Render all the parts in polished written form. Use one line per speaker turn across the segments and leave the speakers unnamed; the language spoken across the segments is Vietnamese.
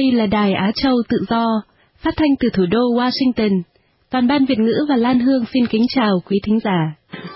Đây là Đài Á Châu Tự Do, phát thanh từ thủ đô Washington. Toàn ban Việt ngữ và Lan Hương xin kính chào quý thính giả.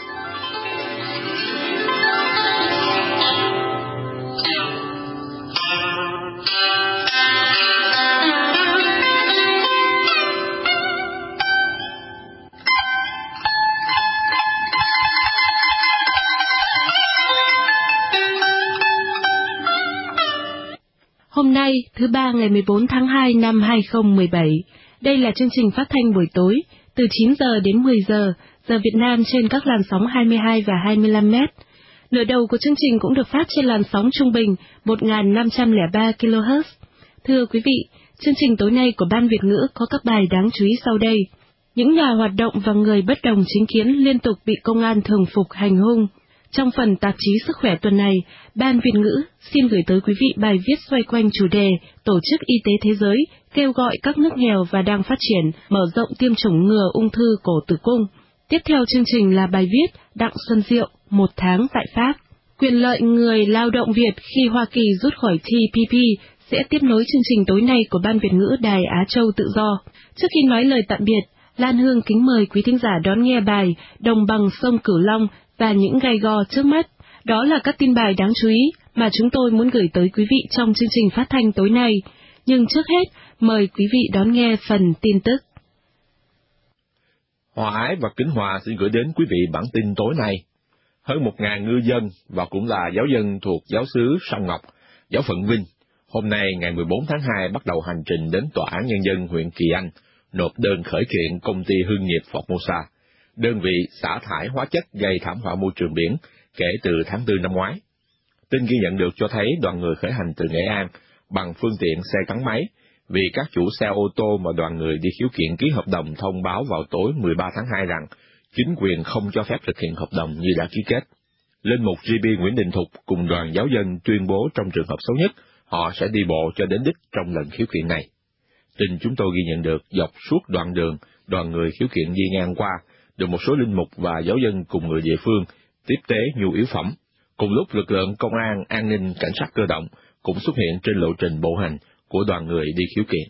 Hôm nay, thứ Ba ngày 14 tháng 2 năm 2017, đây là chương trình phát thanh buổi tối, từ 9 giờ đến 10 giờ, giờ Việt Nam trên các làn sóng 22 và 25 mét. Nửa đầu của chương trình cũng được phát trên làn sóng trung bình 1.503 kHz. Thưa quý vị, chương trình tối nay của Ban Việt ngữ có các bài đáng chú ý sau đây. Những nhà hoạt động và người bất đồng chính kiến liên tục bị công an thường phục hành hung. Trong phần tạp chí Sức khỏe tuần này, Ban Việt ngữ xin gửi tới quý vị bài viết xoay quanh chủ đề Tổ chức Y tế Thế giới kêu gọi các nước nghèo và đang phát triển mở rộng tiêm chủng ngừa ung thư cổ tử cung. Tiếp theo chương trình là bài viết Đặng Xuân Diệu, 1 tháng tại Pháp. Quyền lợi người lao động Việt khi Hoa Kỳ rút khỏi TPP sẽ tiếp nối chương trình tối nay của Ban Việt ngữ Đài Á Châu Tự Do. Trước khi nói lời tạm biệt, Lan Hương kính mời quý thính giả đón nghe bài Đồng bằng sông Cửu Long và những gai go trước mắt. Đó là các tin bài đáng chú ý mà chúng tôi muốn gửi tới quý vị trong chương trình phát thanh tối nay. Nhưng trước hết, mời quý vị đón nghe phần tin tức.
Hòa Ái và Kính Hòa xin gửi đến quý vị bản tin tối nay. Hơn 1.000 ngư dân và cũng là giáo dân thuộc giáo xứ Sông Ngọc, giáo phận Vinh, hôm nay ngày 14 tháng 2 bắt đầu hành trình đến Tòa án Nhân dân huyện Kỳ Anh, nộp đơn khởi kiện công ty hương nghiệp Formosa, đơn vị xả thải hóa chất gây thảm họa môi trường biển kể từ tháng 4 năm ngoái. Tin ghi nhận được cho thấy đoàn người khởi hành từ Nghệ An bằng phương tiện xe gắn máy, vì các chủ xe ô tô mà đoàn người đi khiếu kiện ký hợp đồng thông báo vào tối 13 tháng 2 rằng chính quyền không cho phép thực hiện hợp đồng như đã ký kết. Linh mục GB Nguyễn Đình Thục cùng đoàn giáo dân tuyên bố trong trường hợp xấu nhất, họ sẽ đi bộ cho đến đích trong lần khiếu kiện này. Tin chúng tôi ghi nhận được dọc suốt đoạn đường, đoàn người khiếu kiện đi ngang qua, được một số linh mục và giáo dân cùng người địa phương tiếp tế nhu yếu phẩm. Cùng lúc lực lượng công an, an ninh, cảnh sát cơ động cũng xuất hiện trên lộ trình bộ hành của đoàn người đi khiếu kiện.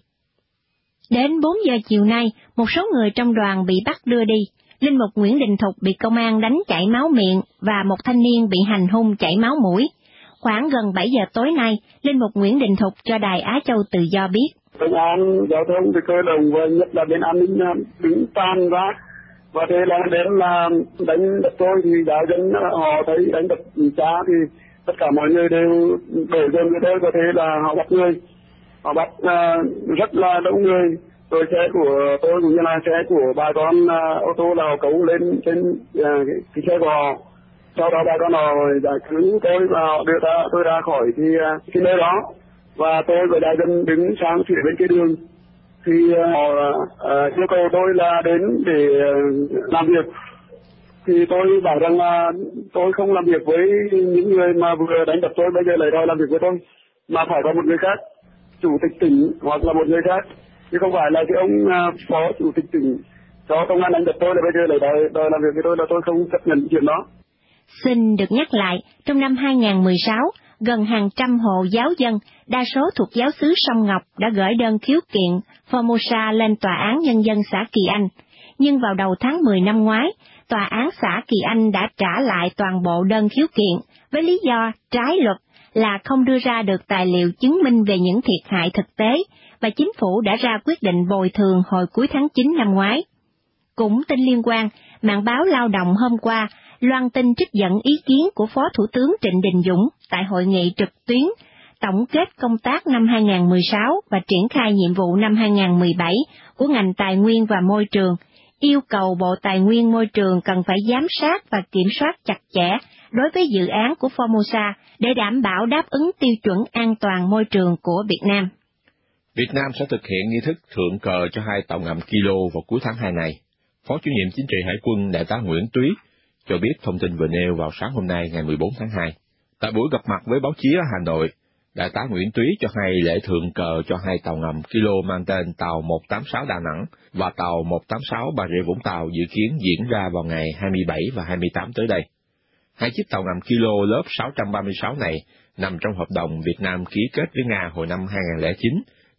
Đến 4 giờ chiều nay, một số người trong đoàn bị bắt đưa đi. Linh mục Nguyễn Đình Thục bị công an đánh chảy máu miệng và một thanh niên bị hành hung chảy máu mũi. Khoảng gần 7 giờ tối nay, Linh mục Nguyễn Đình Thục cho Đài Á Châu Tự Do biết.
Công an, giao thông thì cơ động và nhất là bên an ninh đứng tan ra. Và thế là đến là đánh đập tôi thì giáo dân họ thấy đánh đập cha thì tất cả mọi người đều đổ dồn với tôi, và thế là họ bắt người. Họ bắt rất là đông người. Rồi xe của tôi cũng như là xe của bà con ô tô là họ cấu lên trên cái xe của họ. Sau đó bà con họ giải cứu tôi và họ đưa tôi ra khỏi cái nơi đó. Và tôi và đại dân đứng sang phía bên kia đường. Thì họ yêu cầu tôi là đến để làm việc. Thì tôi bảo rằng là tôi không làm việc với những người mà vừa đánh đập tôi, bây giờ lại đòi làm việc với tôi, mà phải có một người khác, chủ tịch tỉnh hoặc là một người khác, chứ không phải là cái ông phó chủ tịch tỉnh cho công an đánh đập tôi là bây giờ lại đòi làm việc với tôi, là tôi không chấp nhận chuyện đó.
Xin được nhắc lại, trong năm 2016, gần hàng trăm hộ giáo dân, đa số thuộc giáo xứ Sông Ngọc đã gửi đơn khiếu kiện Formosa lên Tòa án Nhân dân xã Kỳ Anh. Nhưng vào đầu tháng 10 năm ngoái, Tòa án xã Kỳ Anh đã trả lại toàn bộ đơn khiếu kiện với lý do trái luật là không đưa ra được tài liệu chứng minh về những thiệt hại thực tế, và chính phủ đã ra quyết định bồi thường hồi cuối tháng 9 năm ngoái. Cũng tin liên quan, mạng báo Lao động hôm qua loan tin trích dẫn ý kiến của Phó Thủ tướng Trịnh Đình Dũng tại hội nghị trực tuyến tổng kết công tác năm 2016 và triển khai nhiệm vụ năm 2017 của ngành tài nguyên và môi trường, yêu cầu Bộ Tài nguyên Môi trường cần phải giám sát và kiểm soát chặt chẽ đối với dự án của Formosa để đảm bảo đáp ứng tiêu chuẩn an toàn môi trường của Việt Nam.
Việt Nam sẽ thực hiện nghi thức thượng cờ cho 2 tàu ngầm Kilo vào cuối tháng 2 này. Phó chủ nhiệm chính trị Hải quân Đại tá Nguyễn Túy cho biết thông tin vừa nêu vào sáng hôm nay ngày 14 tháng 2. Tại buổi gặp mặt với báo chí ở Hà Nội, Đại tá Nguyễn Túy cho hay lễ thượng cờ cho 2 tàu ngầm Kilo mang tên tàu 186 Đà Nẵng và tàu 186 Bà Rịa Vũng Tàu dự kiến diễn ra vào ngày 27 và 28 tới đây. 2 chiếc tàu ngầm Kilo lớp 636 này nằm trong hợp đồng Việt Nam ký kết với Nga hồi năm 2009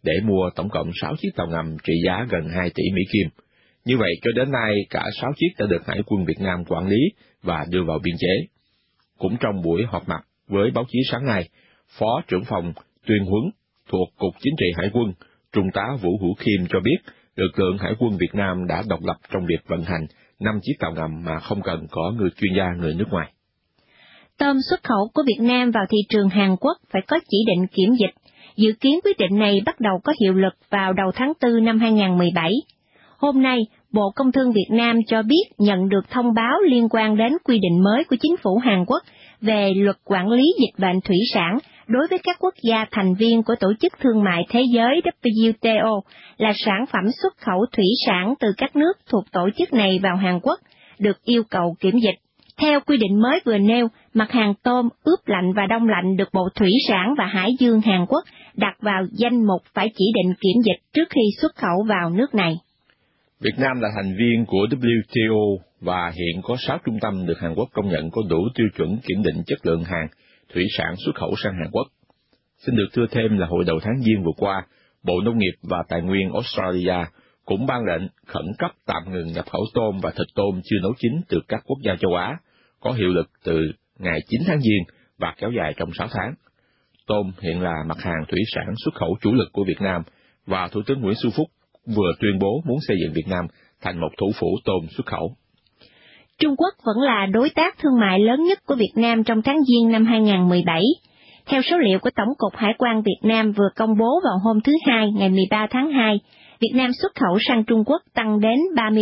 để mua tổng cộng 6 chiếc tàu ngầm trị giá gần 2 tỷ Mỹ Kim. Như vậy, cho đến nay, cả 6 chiếc đã được Hải quân Việt Nam quản lý và đưa vào biên chế. Cũng trong buổi họp mặt với báo chí sáng nay, Phó trưởng phòng tuyên huấn thuộc Cục Chính trị Hải quân, Trung tá Vũ Hữu Khiêm cho biết, lực lượng Hải quân Việt Nam đã độc lập trong việc vận hành 5 chiếc tàu ngầm mà không cần có người chuyên gia người nước ngoài.
Tôm xuất khẩu của Việt Nam vào thị trường Hàn Quốc phải có chỉ định kiểm dịch. Dự kiến quyết định này bắt đầu có hiệu lực vào đầu tháng 4 năm 2017. Hôm nay, Bộ Công Thương Việt Nam cho biết nhận được thông báo liên quan đến quy định mới của chính phủ Hàn Quốc về luật quản lý dịch bệnh thủy sản đối với các quốc gia thành viên của Tổ chức Thương mại Thế giới WTO là sản phẩm xuất khẩu thủy sản từ các nước thuộc tổ chức này vào Hàn Quốc, được yêu cầu kiểm dịch. Theo quy định mới vừa nêu, mặt hàng tôm, ướp lạnh và đông lạnh được Bộ Thủy sản và Hải dương Hàn Quốc đặt vào danh mục phải chỉ định kiểm dịch trước khi xuất khẩu vào nước này.
Việt Nam là thành viên của WTO và hiện có 6 trung tâm được Hàn Quốc công nhận có đủ tiêu chuẩn kiểm định chất lượng hàng thủy sản xuất khẩu sang Hàn Quốc. Xin được thưa thêm là hồi đầu tháng Giêng vừa qua, Bộ Nông nghiệp và Tài nguyên Australia cũng ban lệnh khẩn cấp tạm ngừng nhập khẩu tôm và thịt tôm chưa nấu chín từ các quốc gia châu Á, có hiệu lực từ ngày 9 tháng Giêng và kéo dài trong 6 tháng. Tôm hiện là mặt hàng thủy sản xuất khẩu chủ lực của Việt Nam, và Thủ tướng Nguyễn Xuân Phúc vừa tuyên bố muốn xây dựng Việt Nam thành một thủ phủ tôm xuất khẩu.
Trung Quốc vẫn là đối tác thương mại lớn nhất của Việt Nam trong tháng Giêng năm 2017. Theo số liệu của Tổng cục Hải quan Việt Nam vừa công bố vào hôm thứ Hai, ngày 13 tháng 2, Việt Nam xuất khẩu sang Trung Quốc tăng đến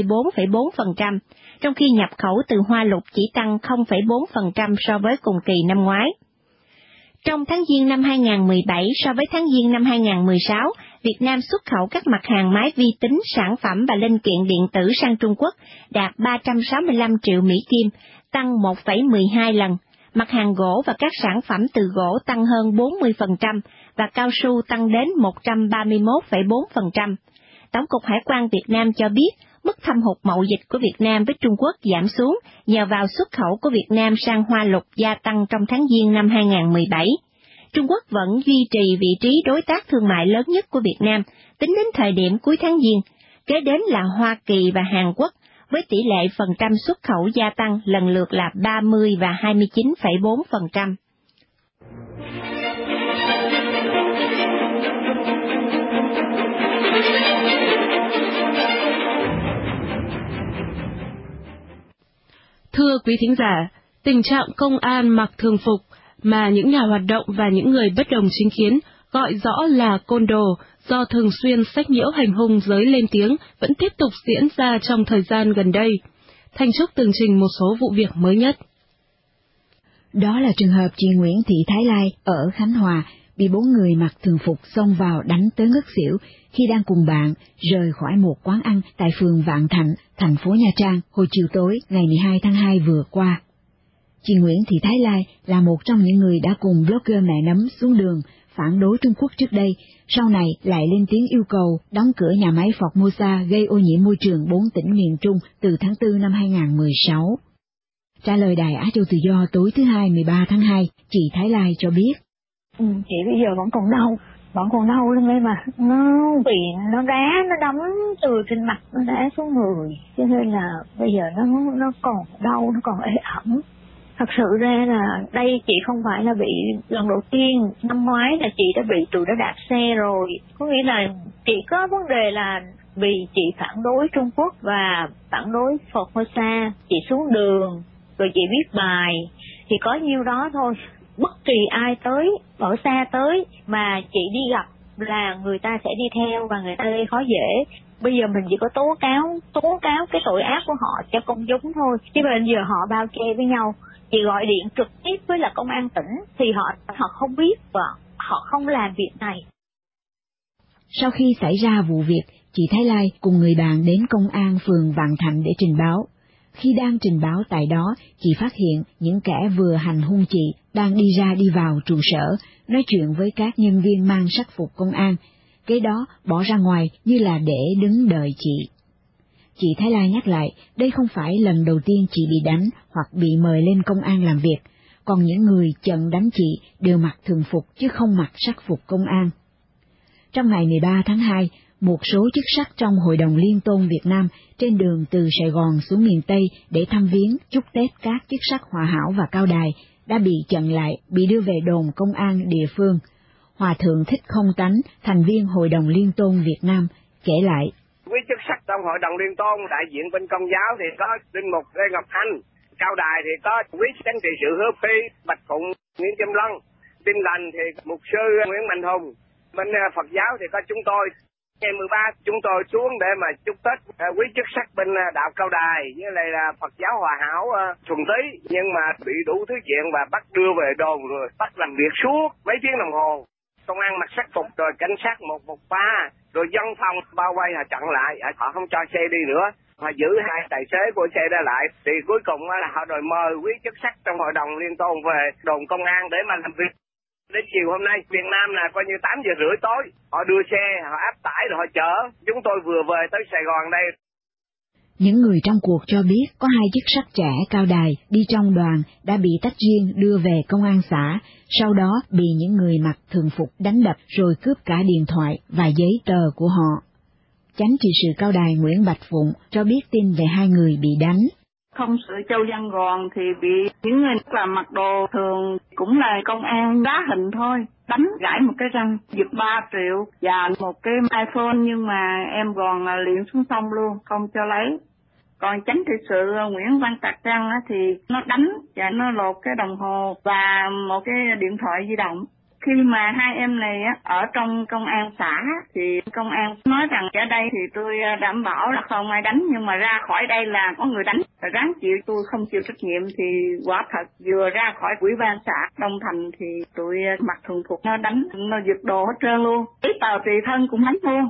34,4%, trong khi nhập khẩu từ Hoa Lục chỉ tăng 0,4% so với cùng kỳ năm ngoái. Trong tháng Giêng năm 2017 so với tháng Giêng năm 2016, Việt Nam xuất khẩu các mặt hàng máy vi tính, sản phẩm và linh kiện điện tử sang Trung Quốc đạt 365 triệu Mỹ Kim, tăng 1,12 lần. Mặt hàng gỗ và các sản phẩm từ gỗ tăng hơn 40% và cao su tăng đến 131,4%. Tổng cục Hải quan Việt Nam cho biết, mức thâm hụt mậu dịch của Việt Nam với Trung Quốc giảm xuống nhờ vào xuất khẩu của Việt Nam sang Hoa Lục gia tăng trong tháng Giêng năm 2017. Trung Quốc vẫn duy trì vị trí đối tác thương mại lớn nhất của Việt Nam tính đến thời điểm cuối tháng Giêng, kế đến là Hoa Kỳ và Hàn Quốc, với tỷ lệ phần trăm xuất khẩu gia tăng lần lượt là 30 và 29,4%.
Thưa quý thính giả, tình trạng công an mặc thường phục mà những nhà hoạt động và những người bất đồng chính kiến gọi rõ là côn đồ do thường xuyên sách nhiễu hành hung giới lên tiếng vẫn tiếp tục diễn ra trong thời gian gần đây. Thanh Trúc tường trình một số vụ việc mới nhất.
Đó là trường hợp chị Nguyễn Thị Thái Lai ở Khánh Hòa bị 4 người mặc thường phục xông vào đánh tới ngất xỉu khi đang cùng bạn rời khỏi một quán ăn tại phường Vạn Thạnh, thành phố Nha Trang hồi chiều tối ngày 12 tháng 2 vừa qua. Chị Nguyễn Thị Thái Lai là một trong những người đã cùng blogger Mẹ Nấm xuống đường phản đối Trung Quốc trước đây, sau này lại lên tiếng yêu cầu đóng cửa nhà máy Formosa gây ô nhiễm môi trường 4 tỉnh miền Trung từ tháng 4 năm 2016. Trả lời Đài Á Châu Tự Do tối thứ Hai 13 tháng 2, chị Thái Lai cho biết.
Chị bây giờ vẫn còn đau lên đây mà, nó bị nó đá, nó đấm từ trên mặt, nó đá xuống người, cho nên là bây giờ nó còn đau, nó còn ê ẩm. Thật sự ra là đây chị không phải là bị lần đầu tiên, năm ngoái là chị đã bị tụi nó đạp xe rồi. Có nghĩa là chị có vấn đề là vì chị phản đối Trung Quốc và phản đối Formosa, chị xuống đường, rồi chị viết bài, thì có nhiêu đó thôi. Bất kỳ ai tới, ở xa tới mà chị đi gặp là người ta sẽ đi theo và người ta gây khó dễ. Bây giờ mình chỉ có tố cáo cái tội ác của họ cho công chúng thôi. Chứ bây giờ họ bao che với nhau. Chị gọi điện trực tiếp với là công an tỉnh thì họ không biết và họ không làm việc này.
Sau khi xảy ra vụ việc, chị Thái Lai cùng người bạn đến công an phường Vạn Thạnh để trình báo. Khi đang trình báo tại đó, chị phát hiện những kẻ vừa hành hung chị đang đi ra đi vào trụ sở, nói chuyện với các nhân viên mang sắc phục công an, kế đó bỏ ra ngoài như là để đứng đợi chị. Chị Thái Lai nhắc lại, đây không phải lần đầu tiên chị bị đánh hoặc bị mời lên công an làm việc, còn những người chặn đánh chị đều mặc thường phục chứ không mặc sắc phục công an. Trong ngày 13 tháng 2, một số chức sắc trong Hội đồng Liên tôn Việt Nam trên đường từ Sài Gòn xuống miền Tây để thăm viếng chúc Tết các chức sắc Hòa Hảo và Cao Đài đã bị chặn lại, bị đưa về đồn công an địa phương. Hòa thượng Thích Không Tánh, thành viên Hội đồng Liên tôn Việt Nam, kể lại.
Quý chức sắc trong Hội đồng Liên tôn, đại diện bên Công giáo thì có linh mục Lê Ngọc Thanh, Cao Đài thì có quý chánh trị sự Hứa Phi, Bạch Phụng, Nguyễn Kim Lân, Tin Lành thì mục sư Nguyễn Mạnh Hùng, bên Phật giáo thì có chúng tôi. Ngày 13 chúng tôi xuống để mà chúc Tết quý chức sắc bên đạo Cao Đài với lại là Phật giáo Hòa Hảo Thuần Tý, nhưng mà bị đủ thứ chuyện và bắt đưa về đồn rồi bắt làm việc suốt mấy tiếng đồng hồ. Công an mặc sắc phục rồi cảnh sát 113 rồi dân phòng bao vây họ chặn lại, họ không cho xe đi nữa, họ giữ hai tài xế của xe đó lại, thì cuối cùng là họ đòi mời quý chức sắc trong Hội đồng Liên tôn về đồn công an để mà làm việc. Đến chiều hôm nay, Việt Nam là coi như 8 giờ rưỡi tối, họ đưa xe, họ áp tải rồi họ chở, chúng tôi vừa về tới Sài Gòn đây.
Những người trong cuộc cho biết có hai chức sắc trẻ Cao Đài đi trong đoàn đã bị tách riêng đưa về công an xã, sau đó bị những người mặc thường phục đánh đập rồi cướp cả điện thoại và giấy tờ của họ. Chánh trị sự Cao Đài Nguyễn Bạch Phụng cho biết tin về hai người bị đánh.
Không sự Châu Văn Gòn thì bị những người làm mặc đồ thường cũng là công an đá hình thôi, đánh gãy một cái răng, giật 3 triệu và một cái iPhone, nhưng mà em Gòn là liền xuống sông luôn, không cho lấy. Còn chánh trị sự Nguyễn Văn Tạc Trăng thì nó đánh và nó lột cái đồng hồ và một cái điện thoại di động. Khi mà hai em này ở trong công an xã thì công an nói rằng ở đây thì tôi đảm bảo là không ai đánh, nhưng mà ra khỏi đây là có người đánh, ráng chịu, tôi không chịu trách nhiệm. Thì quả thật vừa ra khỏi ủy ban xã Đông Thành thì tụi mặc thường phục nó đánh, nó giật đồ hết trơn luôn, giấy tờ tùy thân cũng đánh luôn.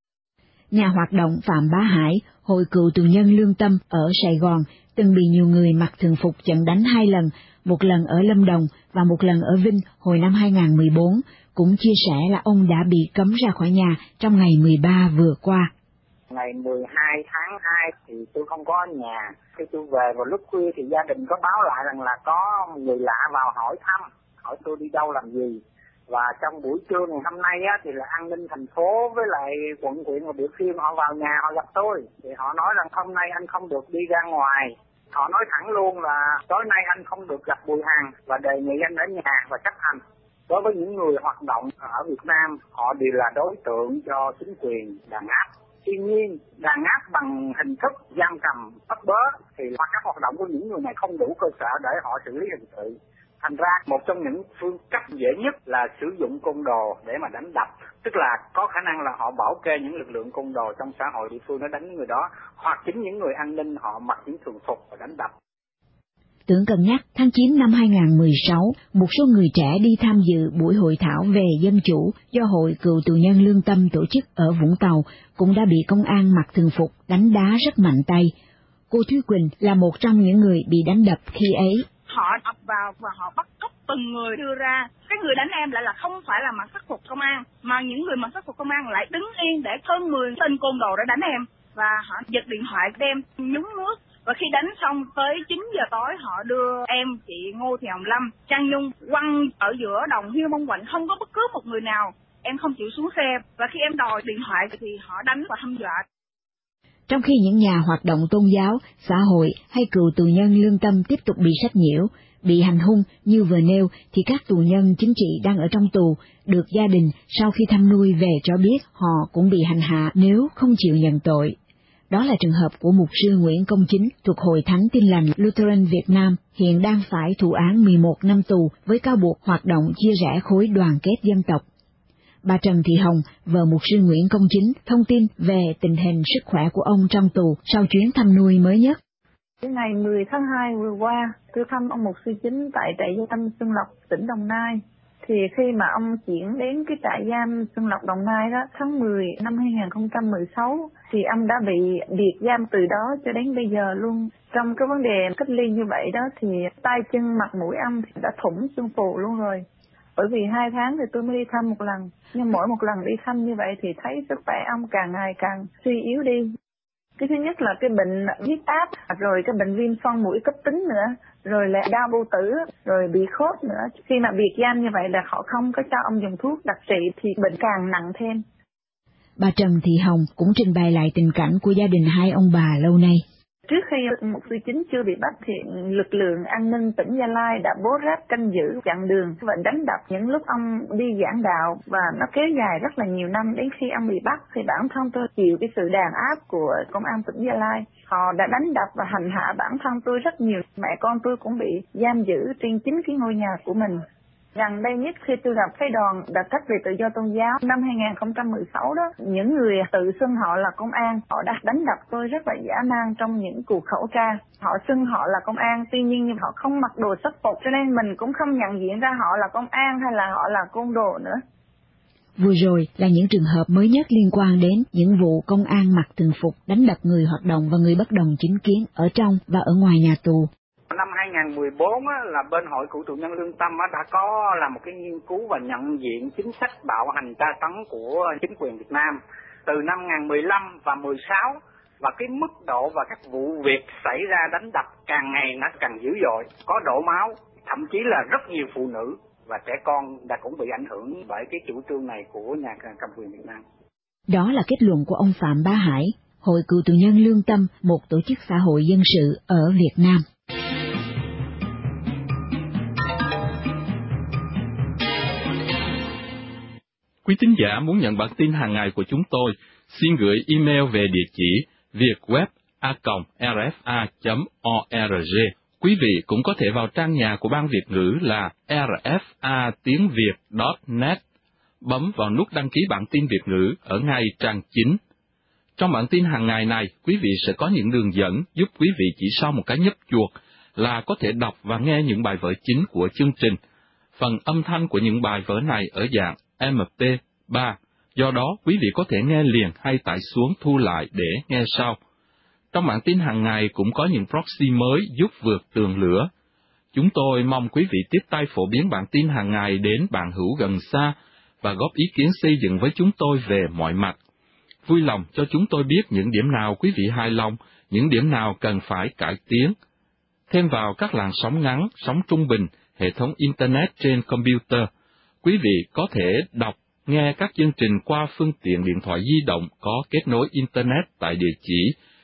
Nhà hoạt động Phạm Bá Hải, Hội cựu tù nhân Lương Tâm ở Sài Gòn từng bị nhiều người mặc thường phục chặn đánh 2 lần, một lần ở Lâm Đồng và một lần ở Vinh hồi năm 2014, cũng chia sẻ là ông đã bị cấm ra khỏi nhà trong ngày 13 vừa qua.
Ngày 12 tháng 2 thì tôi không có ở nhà. Khi tôi về vào lúc khuya thì gia đình có báo lại rằng là có người lạ vào hỏi thăm, hỏi tôi đi đâu làm gì. Và trong buổi trưa ngày hôm nay thì là an ninh thành phố với lại quận huyện và địa phương họ vào nhà họ gặp tôi. Thì họ nói rằng hôm nay anh không được đi ra ngoài. Họ nói thẳng luôn là tối nay anh không được gặp Bùi Hằng và đề nghị anh ở nhà và chấp hành. Đối với những người hoạt động ở Việt Nam, họ đều là đối tượng cho chính quyền đàn áp. Tuy nhiên, đàn áp bằng hình thức giam cầm, bắt bớ thì các hoạt động của những người này không đủ cơ sở để họ xử lý hình sự. Thành ra, một trong những phương cách dễ nhất là sử dụng côn đồ để mà đánh đập. Tức là có khả năng là họ bảo kê những lực lượng côn đồ trong xã hội địa phương nó đánh người đó, hoặc chính những người an ninh họ mặc những thường phục và đánh đập.
Tưởng cân nhắc, tháng 9 năm 2016, một số người trẻ đi tham dự buổi hội thảo về dân chủ do Hội cựu tù nhân Lương Tâm tổ chức ở Vũng Tàu cũng đã bị công an mặc thường phục đánh đá rất mạnh tay. Cô Thúy Quỳnh là một trong những người bị đánh đập khi ấy.
Họ ập vào và họ bắt cóc từng người đưa ra. Cái người đánh em lại là không phải là mặc sắc phục công an, mà những người mặc sắc phục công an lại đứng yên để hơn 10 tên côn đồ để đánh em. Và họ giật điện thoại đem nhúng nước. Và khi đánh xong tới 9 giờ tối họ đưa em, chị Ngô Thị Hồng Lâm, Trang Nhung quăng ở giữa đồng Hiêu Mông Quạnh, không có bất cứ một người nào. Em không chịu xuống xe và khi em đòi điện thoại thì họ đánh và hăm dọa.
Trong khi những nhà hoạt động tôn giáo, xã hội hay cựu tù nhân Lương Tâm tiếp tục bị sách nhiễu, bị hành hung như vừa nêu, thì các tù nhân chính trị đang ở trong tù được gia đình sau khi thăm nuôi về cho biết họ cũng bị hành hạ nếu không chịu nhận tội. Đó là trường hợp của mục sư Nguyễn Công Chính thuộc Hội Thánh Tin Lành Lutheran Việt Nam, hiện đang phải thụ án 11 năm tù với cáo buộc hoạt động chia rẽ khối đoàn kết dân tộc. Bà Trần Thị Hồng, vợ mục sư Nguyễn Công Chính, thông tin về tình hình sức khỏe của ông trong tù sau chuyến thăm nuôi mới nhất.
Ngày 10 tháng 2 vừa qua, tôi thăm ông mục sư Chính tại trại giam Xuân Lộc, tỉnh Đồng Nai. Thì khi mà ông chuyển đến cái trại giam Xuân Lộc Đồng Nai đó, tháng 10 năm 2016, thì ông đã bị biệt giam từ đó cho đến bây giờ luôn. Trong cái vấn đề cách ly như vậy đó thì tay chân mặt mũi ông thì đã thủng xương phù luôn rồi. Bởi vì 2 tháng thì tôi mới đi thăm một lần, nhưng mỗi một lần đi thăm như vậy thì thấy sức khỏe ông càng ngày càng suy yếu đi. Cái thứ nhất là cái bệnh huyết áp, rồi cái bệnh viêm xoang mũi cấp tính nữa, rồi là đau bao tử, rồi bị khớp nữa. Khi mà biệt giam như vậy là họ không có cho ông dùng thuốc đặc trị thì bệnh càng nặng thêm.
bà Trần Thị Hồng cũng trình bày lại tình cảnh của gia đình hai ông bà lâu nay.
Trước khi mục sư Chính chưa bị bắt thì lực lượng an ninh tỉnh Gia Lai đã bố ráp canh giữ chặn đường và đánh đập những lúc ông đi giảng đạo, và nó kéo dài rất là nhiều năm. Đến khi ông bị bắt thì bản thân tôi chịu cái sự đàn áp của công an tỉnh Gia Lai. Họ đã đánh đập và hành hạ bản thân tôi rất nhiều. Mẹ con tôi cũng bị giam giữ trên chính cái ngôi nhà của mình. Gần đây nhất khi tôi gặp cái đoàn đặc cách về tự do tôn giáo năm 2016 đó, những người tự xưng họ là công an, họ đã đánh đập tôi rất là dã man trong những cuộc khẩu tra. Họ xưng họ là công an, tuy nhiên họ không mặc đồ sắc phục, cho nên mình cũng không nhận diện ra họ là công an hay là họ là côn đồ nữa.
Vừa rồi là những trường hợp mới nhất liên quan đến những vụ công an mặc thường phục đánh đập người hoạt động và người bất đồng chính kiến ở trong và ở ngoài nhà tù.
Năm 2014 là bên Hội Cựu tù nhân lương tâm đã có làm một cái nghiên cứu và nhận diện chính sách bạo hành tra tấn của chính quyền Việt Nam từ năm 2015 và 16, và cái mức độ và các vụ việc xảy ra đánh đập càng ngày nó càng dữ dội, có đổ máu, thậm chí là rất nhiều phụ nữ và trẻ con đã cũng bị ảnh hưởng bởi cái chủ trương này của nhà cầm quyền Việt Nam.
Đó là kết luận của ông Phạm Bá Hải, Hội Cựu tù nhân lương tâm, một tổ chức xã hội dân sự ở Việt Nam.
Quý thính giả muốn nhận bản tin hàng ngày của chúng tôi, xin gửi email về địa chỉ vietweb@rfa.org. Quý vị cũng có thể vào trang nhà của Ban Việt ngữ là rfa.tiếng.việt.net, bấm vào nút đăng ký bản tin Việt ngữ ở ngay trang chính. Trong bản tin hàng ngày này, quý vị sẽ có những đường dẫn giúp quý vị chỉ sau một cái nhấp chuột là có thể đọc và nghe những bài vở chính của chương trình. Phần âm thanh của những bài vở này ở dạng MP3, do đó quý vị có thể nghe liền hay tải xuống thu lại để nghe sau. Trong bản tin hàng ngày cũng có những proxy mới giúp vượt tường lửa. Chúng tôi mong quý vị tiếp tay phổ biến bản tin hàng ngày đến bạn hữu gần xa và góp ý kiến xây dựng với chúng tôi về mọi mặt. Vui lòng cho chúng tôi biết những điểm nào quý vị hài lòng, những điểm nào cần phải cải tiến. Thêm vào các làn sóng ngắn, sóng trung bình, hệ thống Internet trên computer, quý vị có thể đọc, nghe các chương trình qua phương tiện điện thoại di động có kết nối Internet tại địa chỉ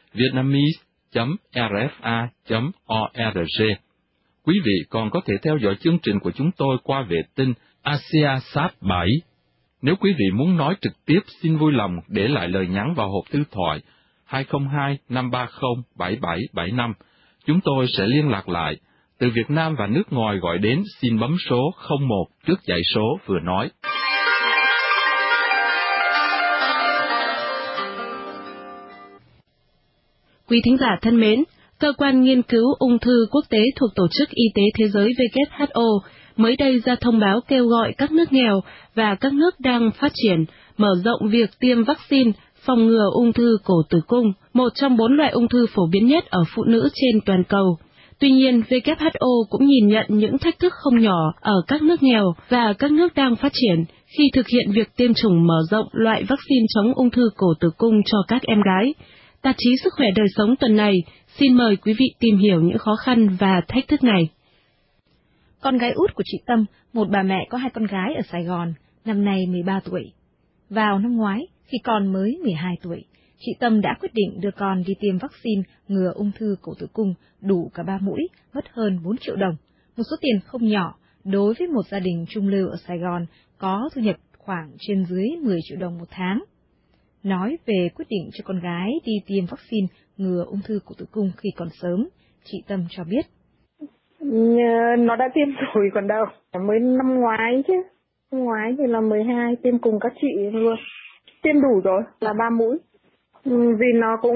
vietnamese.rfa.org. Quý vị còn có thể theo dõi chương trình của chúng tôi qua vệ tinh AsiaSat 7. Nếu quý vị muốn nói trực tiếp, xin vui lòng để lại lời nhắn vào hộp thư thoại 202-530-7775. Chúng tôi sẽ liên lạc lại. Từ Việt Nam và nước ngoài gọi đến xin bấm số 01 trước dãy số vừa nói.
Quý thính giả thân mến, Cơ quan Nghiên cứu Ung thư Quốc tế thuộc Tổ chức Y tế Thế giới WHO mới đây ra thông báo kêu gọi các nước nghèo và các nước đang phát triển mở rộng việc tiêm vaccine phòng ngừa ung thư cổ tử cung, một trong 4 loại ung thư phổ biến nhất ở phụ nữ trên toàn cầu. Tuy nhiên, WHO cũng nhìn nhận những thách thức không nhỏ ở các nước nghèo và các nước đang phát triển khi thực hiện việc tiêm chủng mở rộng loại vaccine chống ung thư cổ tử cung cho các em gái. Tạp chí Sức khỏe đời sống tuần này xin mời quý vị tìm hiểu những khó khăn và thách thức này.
Con gái út của chị Tâm, một bà mẹ có 2 con gái ở Sài Gòn, năm nay 13 tuổi. Vào năm ngoái, khi con mới 12 tuổi, chị Tâm đã quyết định đưa con đi tiêm vaccine ngừa ung thư cổ tử cung đủ cả 3 mũi, mất hơn 4 triệu đồng, một số tiền không nhỏ đối với một gia đình trung lưu ở Sài Gòn có thu nhập khoảng trên dưới 10 triệu đồng một tháng. Nói về quyết định cho con gái đi tiêm vaccine ngừa ung thư cổ tử cung khi còn sớm, chị Tâm cho biết.
Nó đã tiêm rồi còn đâu, mới năm ngoái chứ. Năm ngoái thì là 12, tiêm cùng các chị luôn. Tiêm đủ rồi, là 3 mũi. Vì nó cũng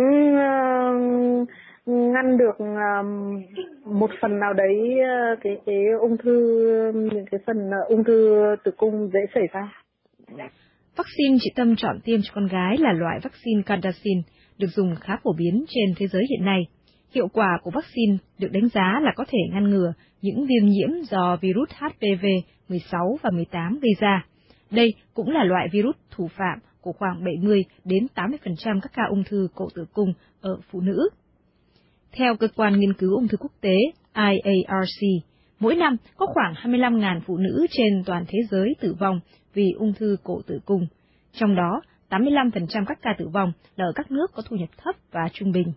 ngăn được một phần nào đấy cái ung thư, những cái phần ung thư tử cung dễ xảy ra.
Vaccine chị Tâm chọn tiêm cho con gái là loại vaccine Gardasil, được dùng khá phổ biến trên thế giới hiện nay. Hiệu quả của vaccine được đánh giá là có thể ngăn ngừa những viêm nhiễm do virus HPV 16 và 18 gây ra. Đây cũng là loại virus thủ phạm của khoảng 70 đến 80% các ca ung thư cổ tử cung ở phụ nữ. Theo Cơ quan Nghiên cứu Ung thư Quốc tế IARC, mỗi năm có khoảng 25.000 phụ nữ trên toàn thế giới tử vong vì ung thư cổ tử cung, trong đó 85% các ca tử vong là ở các nước có thu nhập thấp và trung bình.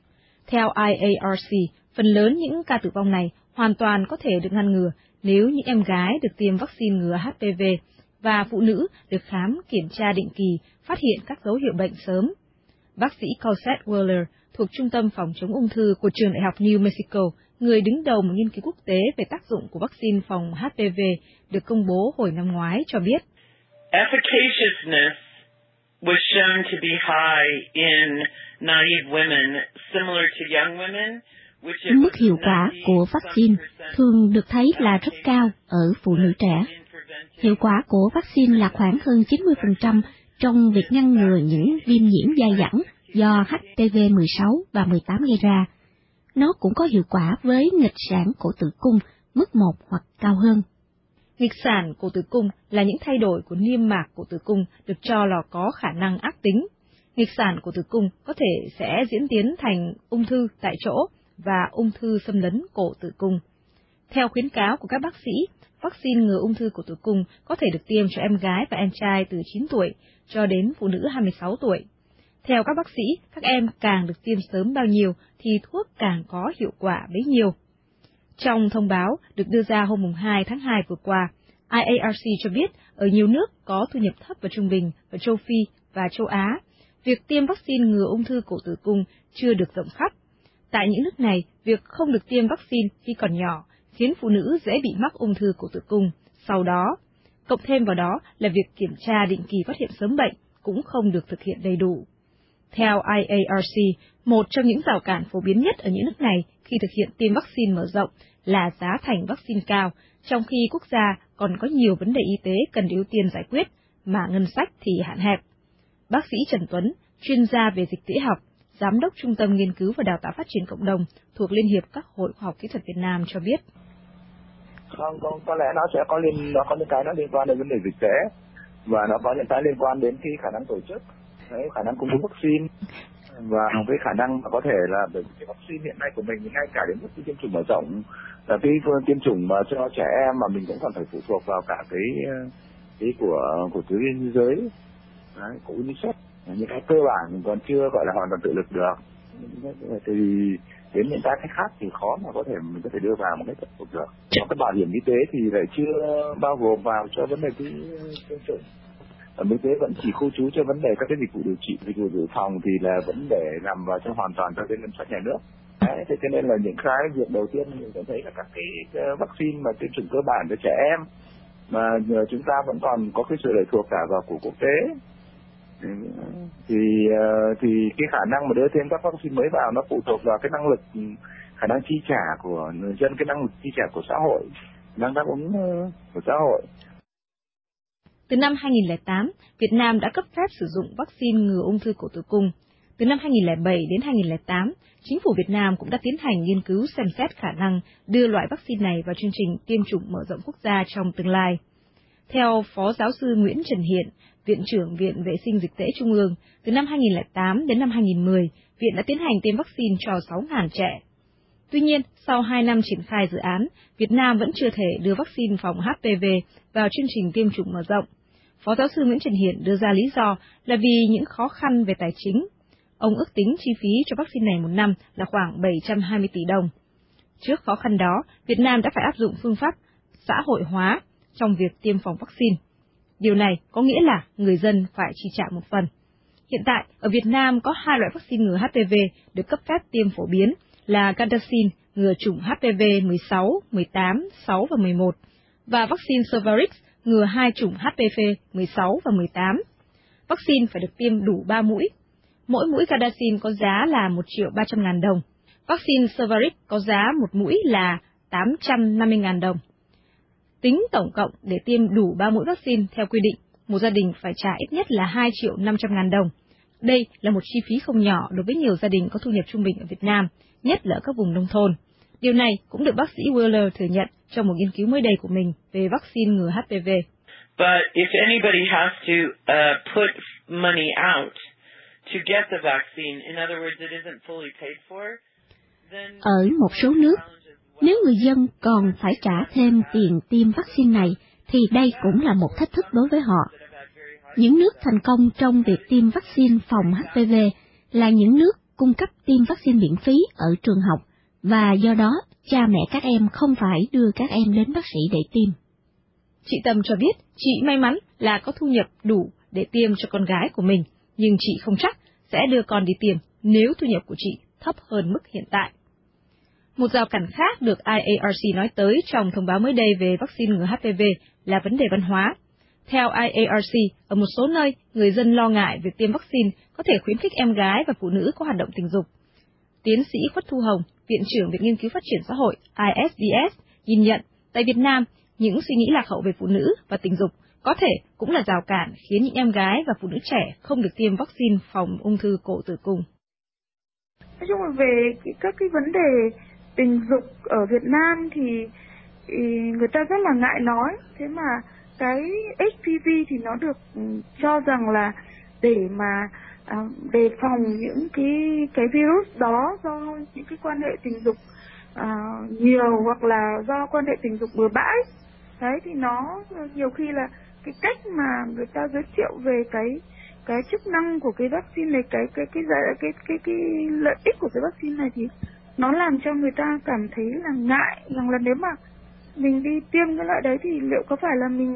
Theo IARC, phần lớn những ca tử vong này hoàn toàn có thể được ngăn ngừa nếu những em gái được tiêm vaccine ngừa HPV và phụ nữ được khám kiểm tra định kỳ, phát hiện các dấu hiệu bệnh sớm. Bác sĩ Cosette Wheeler thuộc Trung tâm Phòng chống ung thư của Trường Đại học New Mexico, người đứng đầu một nghiên cứu quốc tế về tác dụng của vaccine phòng HPV được công bố hồi năm ngoái cho biết.
Efficaciousness was shown to be high in naive women, similar to young women.
Mức hiệu quả của vaccine thường được thấy là rất cao ở phụ nữ trẻ. Hiệu quả của vaccine là khoảng hơn 90% trong việc ngăn ngừa những viêm nhiễm dai dẳng do HPV-16 và 18 gây ra. Nó cũng có hiệu quả với nghịch sản cổ tử cung, mức 1 hoặc cao hơn.
Nghịch sản cổ tử cung là những thay đổi của niêm mạc cổ tử cung được cho là có khả năng ác tính. Nghịch sản cổ tử cung có thể sẽ diễn tiến thành ung thư tại chỗ và ung thư xâm lấn cổ tử cung. Theo khuyến cáo của các bác sĩ, vaccine ngừa ung thư cổ tử cung có thể được tiêm cho em gái và em trai từ 9 tuổi cho đến phụ nữ 26 tuổi. Theo các bác sĩ, các em càng được tiêm sớm bao nhiêu thì thuốc càng có hiệu quả bấy nhiêu. Trong thông báo được đưa ra hôm 2 tháng 2 vừa qua, IARC cho biết ở nhiều nước có thu nhập thấp và trung bình ở châu Phi và châu Á, việc tiêm vaccine ngừa ung thư cổ tử cung chưa được rộng khắp. Tại những nước này, việc không được tiêm vaccine khi còn nhỏ khiến phụ nữ dễ bị mắc ung thư cổ tử cung. Sau đó, cộng thêm vào đó là việc kiểm tra định kỳ phát hiện sớm bệnh cũng không được thực hiện đầy đủ. Theo IARC, một trong những rào cản phổ biến nhất ở những nước này khi thực hiện tiêm vaccine mở rộng là giá thành vaccine cao, trong khi quốc gia còn có nhiều vấn đề y tế cần ưu tiên giải quyết, mà ngân sách thì hạn hẹp. Bác sĩ Trần Tuấn, chuyên gia về dịch tễ học, Giám đốc Trung tâm Nghiên cứu và Đào tạo Phát triển Cộng đồng thuộc Liên hiệp các Hội Khoa học Kỹ thuật Việt Nam cho biết.
Có lẽ nó sẽ có những cái nó liên quan đến vấn đề dịch tễ và nó có những cái liên quan đến cái khả năng tổ chức, khả năng cung ứng vaccine và cái khả năng mà có thể là bởi cái vaccine hiện nay của mình ngay cả đến mức tiêm chủng mở rộng là cái tiêm chủng mà cho trẻ em mà mình cũng còn phải phụ thuộc vào cả cái của thế giới của UNICEF, những cái cơ bản mình còn chưa gọi là hoàn toàn tự lực được, thì đến những cái khác thì khó mà mình có thể đưa vào một cách thuận được. Trong cái bảo hiểm y tế thì lại chưa bao gồm vào cho vấn đề cái tiêm chủng. Y tế vẫn chỉ khu trú cho vấn đề các cái dịch vụ điều trị, dịch vụ dự phòng thì là vẫn để nằm vào cho hoàn toàn cho cái ngân sách nhà nước. Đấy, thế cho nên là những cái việc đầu tiên mình có thấy là các cái vaccine mà tiêm chủng cơ bản cho trẻ em mà chúng ta vẫn còn có cái sự lệ thuộc cả vào của quốc tế. Thì cái khả năng mà đưa thêm các vaccine mới vào nó phụ thuộc vào cái năng lực, khả năng chi trả của người dân, cái năng lực chi trả của xã hội, năng đáp ứng của xã hội.
Từ năm 2008, Việt Nam đã cấp phép sử dụng vaccine ngừa ung thư cổ tử cung. Từ năm 2007 đến 2008, Chính phủ Việt Nam cũng đã tiến hành nghiên cứu xem xét khả năng đưa loại vaccine này vào chương trình tiêm chủng mở rộng quốc gia trong tương lai. Theo Phó Giáo sư Nguyễn Trần Hiện, Viện trưởng Viện Vệ sinh Dịch tễ Trung ương, từ năm 2008 đến năm 2010, Viện đã tiến hành tiêm vaccine cho 6.000 trẻ. Tuy nhiên, sau 2 năm triển khai dự án, Việt Nam vẫn chưa thể đưa vaccine phòng HPV vào chương trình tiêm chủng mở rộng. Phó Giáo sư Nguyễn Trần Hiện đưa ra lý do là vì những khó khăn về tài chính. Ông ước tính chi phí cho vaccine này một năm là khoảng 720 tỷ đồng. Trước khó khăn đó, Việt Nam đã phải áp dụng phương pháp xã hội hóa trong việc tiêm phòng vaccine. Điều này có nghĩa là người dân phải chi trả một phần. Hiện tại, ở Việt Nam có 2 loại vaccine ngừa HPV được cấp phép tiêm phổ biến là Gardasil ngừa chủng HPV 16, 18, 6 và 11 và vaccine Cervarix ngừa 2 chủng HPV 16 và 18. Vaccine phải được tiêm đủ 3 mũi. Mỗi mũi Gardasil có giá là 1.300.000 đồng. Vaccine Cervarix có giá một mũi là 850.000 đồng. Tính tổng cộng để tiêm đủ 3 mũi vaccine theo quy định, một gia đình phải trả ít nhất là 2.500.000 đồng. Đây là một chi phí không nhỏ đối với nhiều gia đình có thu nhập trung bình ở Việt Nam, nhất là ở các vùng nông thôn. Điều này cũng được bác sĩ Wheeler thừa nhận trong một nghiên cứu mới đây của mình về vaccine ngừa HPV.
But if anybody has to put money out to get the vaccine, in other words, it isn't fully paid for, then
ở một số nước, nếu người dân còn phải trả thêm tiền tiêm vaccine này, thì đây cũng là một thách thức đối với họ. Những nước thành công trong việc tiêm vaccine phòng HPV là những nước cung cấp tiêm vaccine miễn phí ở trường học, và do đó cha mẹ các em không phải đưa các em đến bác sĩ để tiêm.
Chị Tâm cho biết chị may mắn là có thu nhập đủ để tiêm cho con gái của mình, nhưng chị không chắc sẽ đưa con đi tiêm nếu thu nhập của chị thấp hơn mức hiện tại. Một rào cản khác được IARC nói tới trong thông báo mới đây về vaccine ngừa HPV là vấn đề văn hóa. Theo IARC, ở một số nơi, người dân lo ngại việc tiêm vaccine có thể khuyến khích em gái và phụ nữ có hoạt động tình dục. Tiến sĩ Khuất Thu Hồng, Viện trưởng Viện Nghiên cứu Phát triển Xã hội ISDS, nhìn nhận, tại Việt Nam, những suy nghĩ lạc hậu về phụ nữ và tình dục có thể cũng là rào cản khiến những em gái và phụ nữ trẻ không được tiêm vaccine phòng ung thư cổ tử cung.
Nói chung là về các cái vấn đề tình dục ở Việt Nam thì người ta rất là ngại nói, thế mà cái HPV thì nó được cho rằng là để mà đề phòng những cái virus đó do những cái quan hệ tình dục nhiều hoặc là do quan hệ tình dục bừa bãi. Đấy thì nó nhiều khi là cái cách mà người ta giới thiệu về cái chức năng của cái vaccine này, cái lợi ích của cái vaccine này thì nó làm cho người ta cảm thấy là ngại rằng là nếu mà mình đi tiêm cái loại đấy thì liệu có phải là mình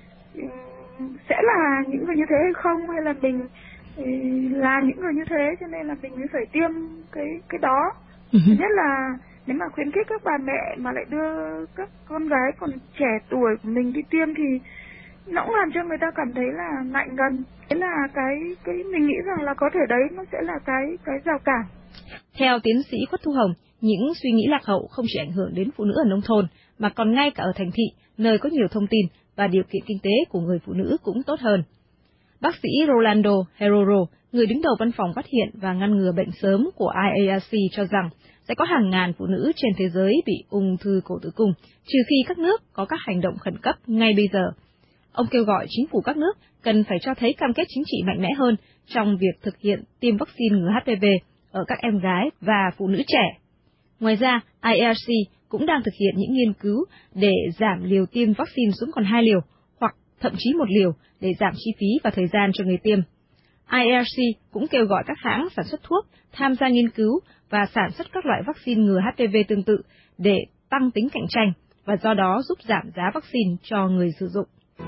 sẽ là những người như thế hay không, hay là mình là những người như thế cho nên là mình mới phải tiêm cái đó. Thứ nhất là nếu mà khuyến khích các bà mẹ mà lại đưa các con gái còn trẻ tuổi của mình đi tiêm thì nó cũng làm cho người ta cảm thấy là ngại ngần. Thế là cái mình nghĩ rằng là có thể đấy nó sẽ là cái rào cản.
Theo tiến sĩ Khuất Thu Hồng, những suy nghĩ lạc hậu không chỉ ảnh hưởng đến phụ nữ ở nông thôn, mà còn ngay cả ở thành thị, nơi có nhiều thông tin và điều kiện kinh tế của người phụ nữ cũng tốt hơn. Bác sĩ Rolando Herrero, người đứng đầu văn phòng phát hiện và ngăn ngừa bệnh sớm của IARC cho rằng sẽ có hàng ngàn phụ nữ trên thế giới bị ung thư cổ tử cung, trừ khi các nước có các hành động khẩn cấp ngay bây giờ. Ông kêu gọi chính phủ các nước cần phải cho thấy cam kết chính trị mạnh mẽ hơn trong việc thực hiện tiêm vaccine ngừa HPV ở các em gái và phụ nữ trẻ. Ngoài ra, IARC cũng đang thực hiện những nghiên cứu để giảm liều tiêm vaccine xuống còn 2 liều, hoặc thậm chí 1 liều để giảm chi phí và thời gian cho người tiêm. IARC cũng kêu gọi các hãng sản xuất thuốc tham gia nghiên cứu và sản xuất các loại vaccine ngừa HPV tương tự để tăng tính cạnh tranh và do đó giúp giảm giá vaccine cho người sử dụng.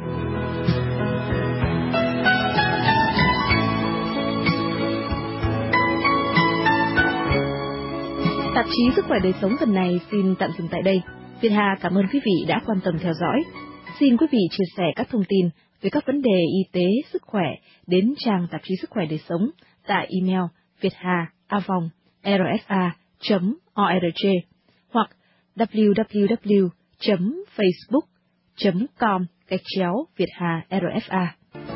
Tạp chí Sức khỏe đời sống tuần này xin tạm dừng tại đây. Việt Hà cảm ơn quý vị đã quan tâm theo dõi. Xin quý vị chia sẻ các thông tin về các vấn đề y tế, sức khỏe đến trang tạp chí Sức khỏe đời sống tại email vietha@rfa.org hoặc www.facebook.com/vietha-rfa.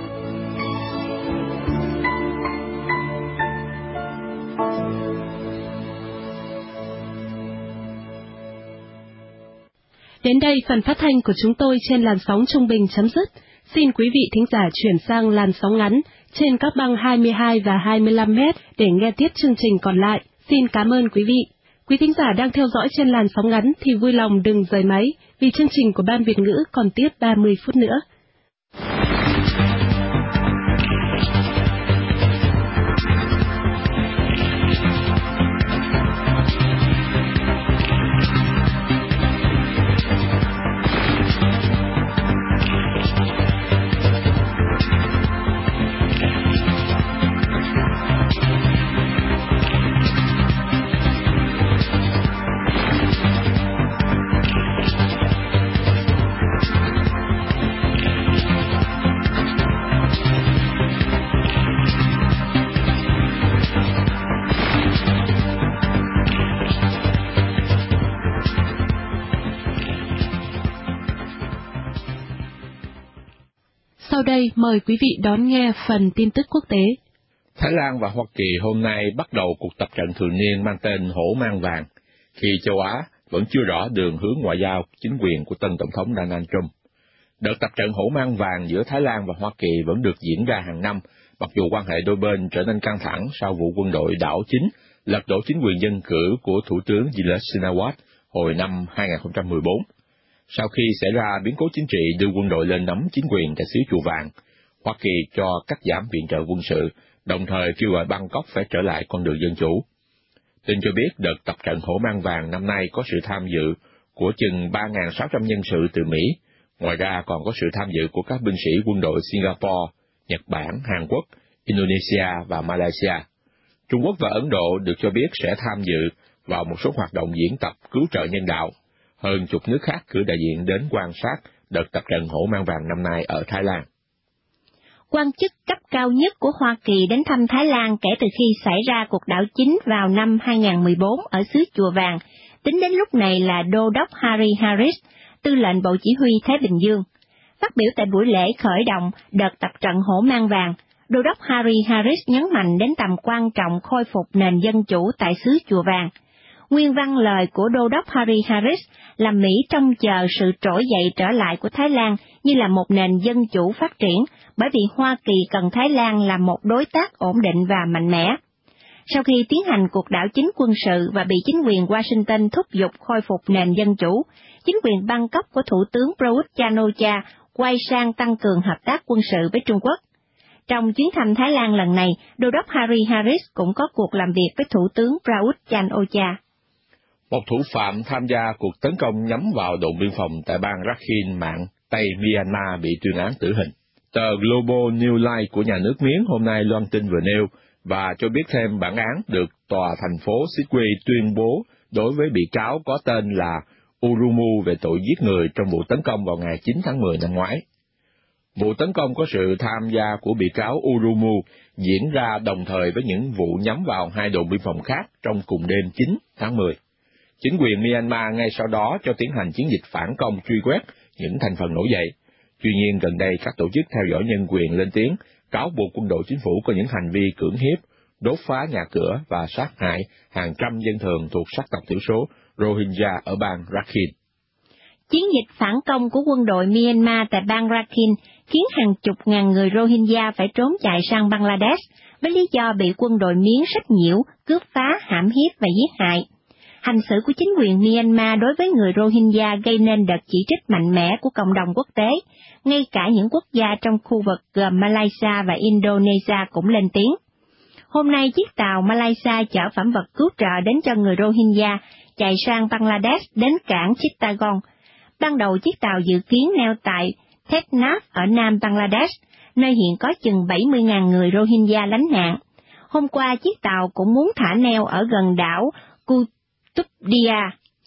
Đến đây phần phát thanh của chúng tôi trên làn sóng trung bình chấm dứt. Xin quý vị thính giả chuyển sang làn sóng ngắn trên các băng 22 và 25 mét để nghe tiếp chương trình còn lại. Xin cảm ơn quý vị. Quý thính giả đang theo dõi trên làn sóng ngắn thì vui lòng đừng rời máy vì chương trình của Ban Việt ngữ còn tiếp 30 phút nữa. Sau đây mời quý vị đón nghe phần tin tức quốc tế.
Thái Lan và Hoa Kỳ hôm nay bắt đầu cuộc tập trận thường niên mang tên Hổ Mang Vàng, khi châu Á vẫn chưa rõ đường hướng ngoại giao chính quyền của tân Tổng thống Donald Trump. Đợt tập trận Hổ Mang Vàng giữa Thái Lan và Hoa Kỳ vẫn được diễn ra hàng năm, mặc dù quan hệ đôi bên trở nên căng thẳng sau vụ quân đội đảo chính lật đổ chính quyền dân cử của Thủ tướng Gillard Shinawatra hồi năm 2014. Sau khi xảy ra biến cố chính trị đưa quân đội lên nắm chính quyền tại xứ Chùa Vàng, Hoa Kỳ cho cắt giảm viện trợ quân sự, đồng thời kêu gọi Bangkok phải trở lại con đường dân chủ. Tin cho biết đợt tập trận hổ mang vàng năm nay có sự tham dự của chừng 3.600 nhân sự từ Mỹ, ngoài ra còn có sự tham dự của các binh sĩ quân đội Singapore, Nhật Bản, Hàn Quốc, Indonesia và Malaysia. Trung Quốc và Ấn Độ được cho biết sẽ tham dự vào một số hoạt động diễn tập cứu trợ nhân đạo. Hơn chục nước khác cử đại diện đến quan sát đợt tập trận hổ mang vàng năm nay ở Thái Lan.
Quan chức cấp cao nhất của Hoa Kỳ đến thăm Thái Lan kể từ khi xảy ra cuộc đảo chính vào năm 2014 ở xứ Chùa Vàng, tính đến lúc này là Đô đốc Harry Harris, tư lệnh Bộ Chỉ huy Thái Bình Dương. Phát biểu tại buổi lễ khởi động đợt tập trận hổ mang vàng, Đô đốc Harry Harris nhấn mạnh đến tầm quan trọng khôi phục nền dân chủ tại xứ Chùa Vàng. Nguyên văn lời của Đô đốc Harry Harris là Mỹ trông chờ sự trỗi dậy trở lại của Thái Lan như là một nền dân chủ phát triển, bởi vì Hoa Kỳ cần Thái Lan là một đối tác ổn định và mạnh mẽ. Sau khi tiến hành cuộc đảo chính quân sự và bị chính quyền Washington thúc giục khôi phục nền dân chủ, chính quyền Bangkok của Thủ tướng Prayut Chan-o-cha quay sang tăng cường hợp tác quân sự với Trung Quốc. Trong chuyến thăm Thái Lan lần này, Đô đốc Harry Harris cũng có cuộc làm việc với Thủ tướng Prayut Chan-o-cha.
Một thủ phạm tham gia cuộc tấn công nhắm vào đồn biên phòng tại bang Rakhine mạng Tây Myanmar bị tuyên án tử hình. Tờ Global New Light của nhà nước Miến hôm nay loan tin vừa nêu và cho biết thêm bản án được tòa thành phố Sitwe tuyên bố đối với bị cáo có tên là Urumu về tội giết người trong vụ tấn công vào ngày 9 tháng 10 năm ngoái. Vụ tấn công có sự tham gia của bị cáo Urumu diễn ra đồng thời với những vụ nhắm vào hai đồn biên phòng khác trong cùng đêm 9 tháng 10. Chính quyền Myanmar ngay sau đó cho tiến hành chiến dịch phản công truy quét những thành phần nổi dậy. Tuy nhiên, gần đây các tổ chức theo dõi nhân quyền lên tiếng cáo buộc quân đội chính phủ có những hành vi cưỡng hiếp, đốt phá nhà cửa và sát hại hàng trăm dân thường thuộc sắc tộc thiểu số Rohingya ở bang Rakhine.
Chiến dịch phản công của quân đội Myanmar tại bang Rakhine khiến hàng chục ngàn người Rohingya phải trốn chạy sang Bangladesh với lý do bị quân đội Miến sách nhiễu, cướp phá, hãm hiếp và giết hại. Hành xử của chính quyền Myanmar đối với người Rohingya gây nên đợt chỉ trích mạnh mẽ của cộng đồng quốc tế, ngay cả những quốc gia trong khu vực gồm Malaysia và Indonesia cũng lên tiếng. Hôm nay chiếc tàu Malaysia chở phẩm vật cứu trợ đến cho người Rohingya chạy sang Bangladesh đến cảng Chittagong. Ban đầu chiếc tàu dự kiến neo tại Teknaf ở nam Bangladesh, nơi hiện có chừng 70.000 người Rohingya lánh nạn. Hôm qua chiếc tàu cũng muốn thả neo ở gần đảo Kutubdia.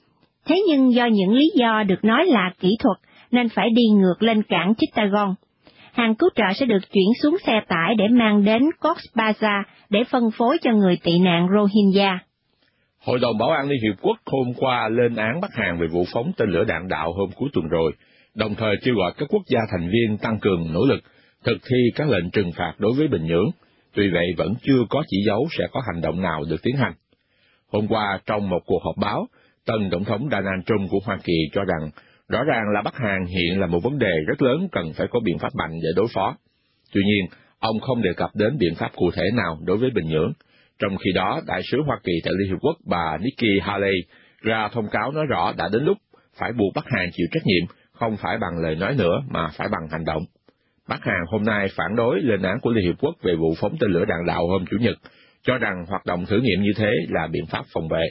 Thế nhưng do những lý do được nói là kỹ thuật nên phải đi ngược lên cảng Chittagong. Hàng cứu trợ sẽ được chuyển xuống xe tải để mang đến Cox's Bazar để phân phối cho người tị nạn Rohingya.
Hội đồng Bảo an Liên Hiệp Quốc hôm qua lên án Bắc Hàn về vụ phóng tên lửa đạn đạo hôm cuối tuần rồi, đồng thời kêu gọi các quốc gia thành viên tăng cường nỗ lực thực thi các lệnh trừng phạt đối với Bình Nhưỡng. Tuy vậy vẫn chưa có chỉ dấu sẽ có hành động nào được tiến hành. Hôm qua, trong một cuộc họp báo, tân Tổng thống Donald Trump của Hoa Kỳ cho rằng rõ ràng là Bắc Hàn hiện là một vấn đề rất lớn cần phải có biện pháp mạnh để đối phó. Tuy nhiên, ông không đề cập đến biện pháp cụ thể nào đối với Bình Nhưỡng. Trong khi đó, Đại sứ Hoa Kỳ tại Liên Hiệp Quốc bà Nikki Haley ra thông cáo nói rõ đã đến lúc phải buộc Bắc Hàn chịu trách nhiệm, không phải bằng lời nói nữa mà phải bằng hành động. Bắc Hàn hôm nay phản đối lên án của Liên Hiệp Quốc về vụ phóng tên lửa đạn đạo hôm Chủ nhật, cho rằng hoạt động thử nghiệm như thế là biện pháp phòng vệ.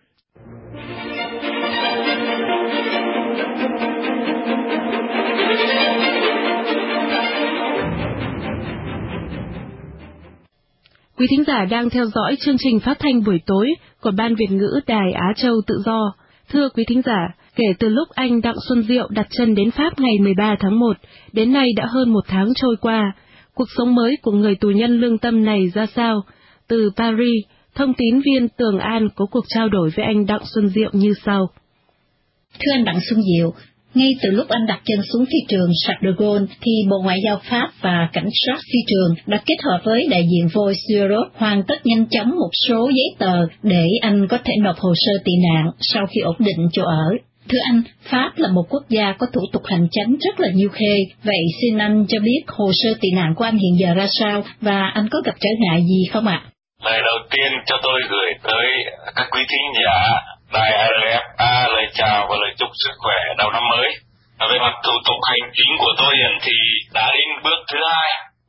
Quý thính giả đang theo dõi chương trình phát thanh buổi tối của Ban Việt ngữ Đài Á Châu Tự Do. Thưa quý thính giả, kể từ lúc anh Đặng Xuân Diệu đặt chân đến Pháp ngày 13 tháng 1, đến nay đã hơn một tháng trôi qua. Cuộc sống mới của người tù nhân lương tâm này ra sao? Từ Paris, thông tín viên Tường An có cuộc trao đổi với anh Đặng Xuân Diệu như sau.
Thưa anh Đặng Xuân Diệu, ngay từ lúc anh đặt chân xuống phi trường Charles de Gaulle thì Bộ Ngoại giao Pháp và cảnh sát phi trường đã kết hợp với đại diện Voice Europe hoàn tất nhanh chóng một số giấy tờ để anh có thể nộp hồ sơ tị nạn sau khi ổn định chỗ ở. Thưa anh, Pháp là một quốc gia có thủ tục hành chính rất là nhiêu khê, vậy xin anh cho biết hồ sơ tị nạn của anh hiện giờ ra sao và anh có gặp trở ngại gì không ạ?
Lời đầu tiên cho tôi gửi tới các quý thính giả Đài RFA lời chào và lời chúc sức khỏe đầu năm mới. Về mặt thủ tục hành chính của tôi thì đã đến bước thứ 2.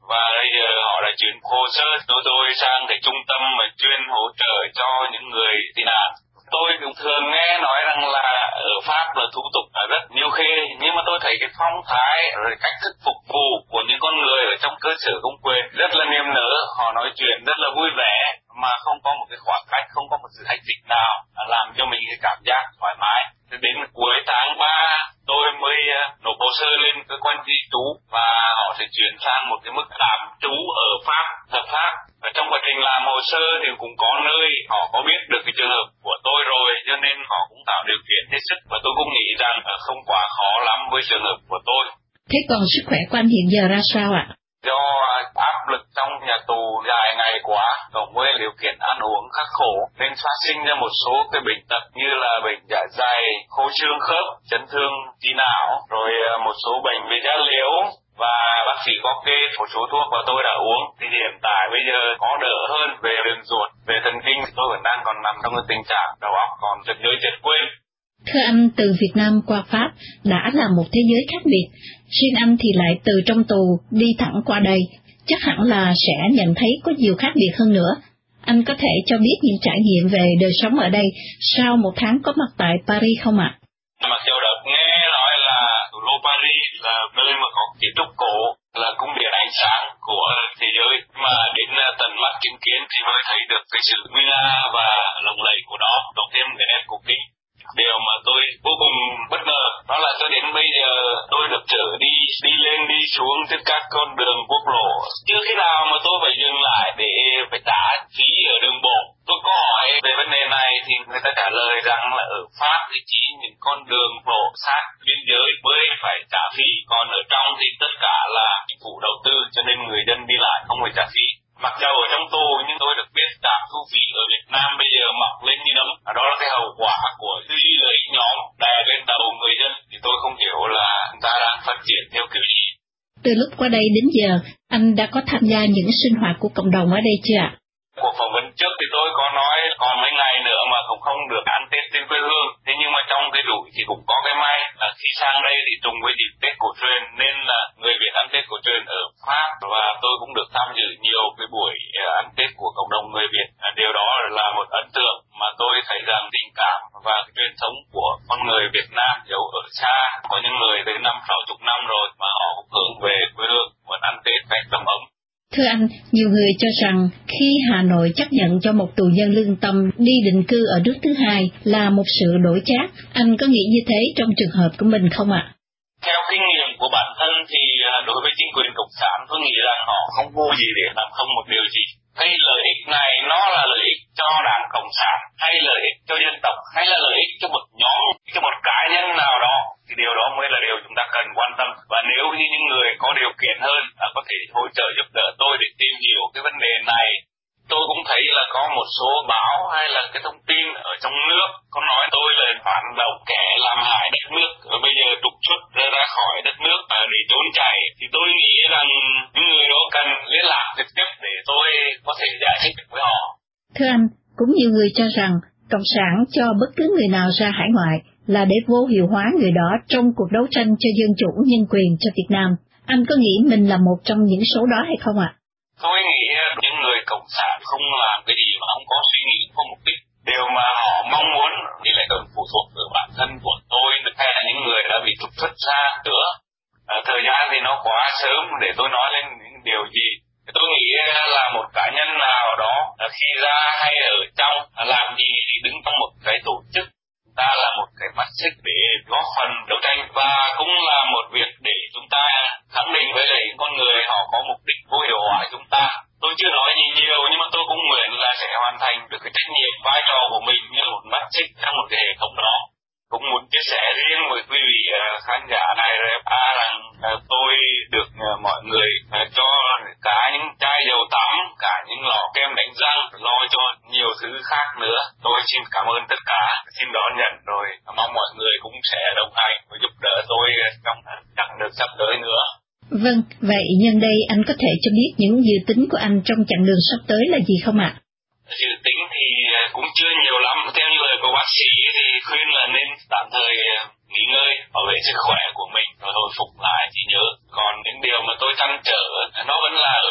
và bây giờ họ đã chuyển hồ sơ của tôi sang cái trung tâm mà chuyên hỗ trợ cho những người tị nạn. Tôi cũng thường nghe nói rằng là ở Pháp là thủ tục rất nhiều khê, nhưng mà tôi thấy cái phong thái rồi cách thức phục vụ của những con người ở trong cơ sở công quyền rất là niềm nở, họ nói chuyện rất là vui vẻ mà không có một cái khoảng cách, không có một sự hạch dịch nào làm cho mình cái cảm giác thoải mái. Đến cuối tháng 3 tôi mới nộp hồ sơ lên cơ quan di trú và họ sẽ chuyển sang một cái mức tạm trú ở Pháp hợp pháp. Và trong quá trình làm hồ sơ thì cũng có nơi họ có biết được cái trường hợp của tôi rồi, cho nên họ cũng tạo điều kiện hết sức, và tôi cũng nghĩ rằng không quá khó lắm với trường hợp của tôi.
Thế còn sức khỏe của anh hiện giờ ra sao ạ?
Do áp lực trong nhà tù dài ngày quá, cộng với điều kiện ăn uống khắc khổ, nên phát sinh ra một số cái bệnh tật như là bệnh dạ dày, khô xương khớp, chấn thương trí não, rồi một số bệnh về da liễu, và bác sĩ có kê một số thuốc và tôi đã uống. Thì hiện tại bây giờ có đỡ hơn về đường ruột, về thần kinh, tôi vẫn đang còn nằm trong cái tình trạng đầu óc còn chợt nhớ chợt quên.
Thưa anh, từ Việt Nam qua Pháp đã là một thế giới khác biệt. Riêng anh thì lại từ trong tù đi thẳng qua đây, chắc hẳn là sẽ nhận thấy có nhiều khác biệt hơn nữa. Anh có thể cho biết những trải nghiệm về đời sống ở đây sau một tháng có mặt tại Paris không ạ?
Mặc dù được nghe nói là thủ đô Paris là nơi mà có kiến trúc cổ, là cung điện ánh sáng của thế giới, mà đến tận mắt chứng kiến thì mới thấy được cái sự nguy nga và lộng lẫy của nó, cộng thêm cái nét cổ kính. Điều mà tôi vô cùng bất ngờ đó là cho đến bây giờ tôi được chở đi lên đi xuống trên các con đường quốc lộ, chưa khi nào mà tôi phải dừng lại để phải trả phí ở đường bộ. Tôi có hỏi về vấn đề này thì người ta trả lời rằng là ở Pháp thì chỉ những con đường bộ sát biên giới mới phải trả phí, còn ở trong thì tất cả là chính phủ đầu tư, cho nên người dân đi lại không phải trả phí. Mặc dù ở trong tù nhưng tôi được biết trạm thu phí ở Việt Nam bây giờ mọc lên như nấm. Đó là cái hậu quả của tư duy lợi ích nhóm đè lên đầu người dân, thì tôi không hiểu là chúng ta đang phát triển theo kiểu gì.
Từ lúc qua đây đến giờ, anh đã có tham gia những sinh hoạt của cộng đồng ở đây chưa ạ?
Cuộc phỏng vấn trước thì tôi có nói còn mấy ngày nữa mà cũng không được ăn Tết trên quê hương. Thế nhưng mà trong cái rủi thì cũng có cái may là khi sang đây thì trùng với dịp Tết cổ truyền, nên là người Việt ăn Tết cổ truyền ở Pháp, và tôi cũng được tham dự nhiều cái buổi ăn Tết của cộng đồng người Việt. Điều đó là một ấn tượng mà tôi thấy rằng tình cảm và cái truyền thống của con người Việt Nam dẫu ở xa, có những người tới 50-60 năm rồi mà họ cũng hướng về quê hương muốn ăn Tết cách đầm ấm.
Thưa anh, nhiều người cho rằng khi Hà Nội chấp nhận cho một tù nhân lương tâm đi định cư ở nước thứ hai là một sự đổi chác. Anh có nghĩ như thế trong trường hợp của mình không ạ?
Theo kinh nghiệm của bản thân thì đối với chính quyền cộng sản, tôi nghĩ rằng họ không vô gì để làm không một điều gì. Cái lợi ích này nó là lợi ích cho Đảng Cộng sản, hay lợi ích cho dân tộc, hay là lợi ích cho một nhóm, cho một cá nhân nào đó, thì điều đó mới là điều chúng ta cần quan tâm. Và nếu như những người có điều kiện hơn có thể hỗ trợ giúp đỡ tôi để tìm hiểu cái vấn đề này. Tôi cũng thấy là có một số báo hay là cái thông tin ở trong nước có nói tôi là phản động kẻ làm hại đất nước, rồi bây giờ trục xuất ra khỏi đất nước để trốn chạy. Thì tôi nghĩ rằng những người đó cần liên lạc trực tiếp để tôi có thể giải thích được với họ.
Thưa anh, cũng nhiều người cho rằng Cộng sản cho bất cứ người nào ra hải ngoại là để vô hiệu hóa người đó trong cuộc đấu tranh cho dân chủ nhân quyền cho Việt Nam. Anh có nghĩ mình là một trong những số đó hay không ạ?
Tôi nghĩ những người cộng sản không làm cái gì mà không có suy nghĩ, không mục đích. Điều mà họ mong muốn thì lại còn phụ thuộc ở bản thân của tôi hay là những người đã bị trục xuất ra nữa. Thời gian thì nó quá sớm để tôi nói lên những điều gì. Tôi nghĩ là một cá nhân nào đó khi ra hay ở trong làm gì thì đứng trong một cái tổ chức, ta là một cái mắt xích để góp phần đấu tranh, và cũng là một việc để chúng ta khẳng định với lại con người họ có mục đích vô hiệu hóa chúng ta. Tôi chưa nói gì nhiều nhưng mà tôi cũng nguyện là sẽ hoàn thành được cái trách nhiệm vai trò của mình như một mắt xích trong một cái hệ thống đó. Cũng muốn chia sẻ riêng với quý vị khán giả này RFA rằng tôi được mọi người cho cả những chai dầu tắm, cả những lọ kem đánh răng, lo cho nhiều thứ khác nữa. Tôi xin cảm ơn tất cả, xin đón nhận rồi mong mọi người cũng sẽ đồng hành và giúp đỡ tôi trong chặng đường sắp tới nữa.
Vâng, vậy nhân đây anh có thể cho biết những dự tính của anh trong chặng đường sắp tới là gì không ạ?
Dự tính thì cũng chưa nhiều lắm. Theo như lời của bác sĩ thì khuyên là nên tạm thời nghỉ ngơi, bảo vệ sức khỏe của mình rồi hồi phục lại trí nhớ. Còn những điều mà tôi trăn trở nó vẫn là ở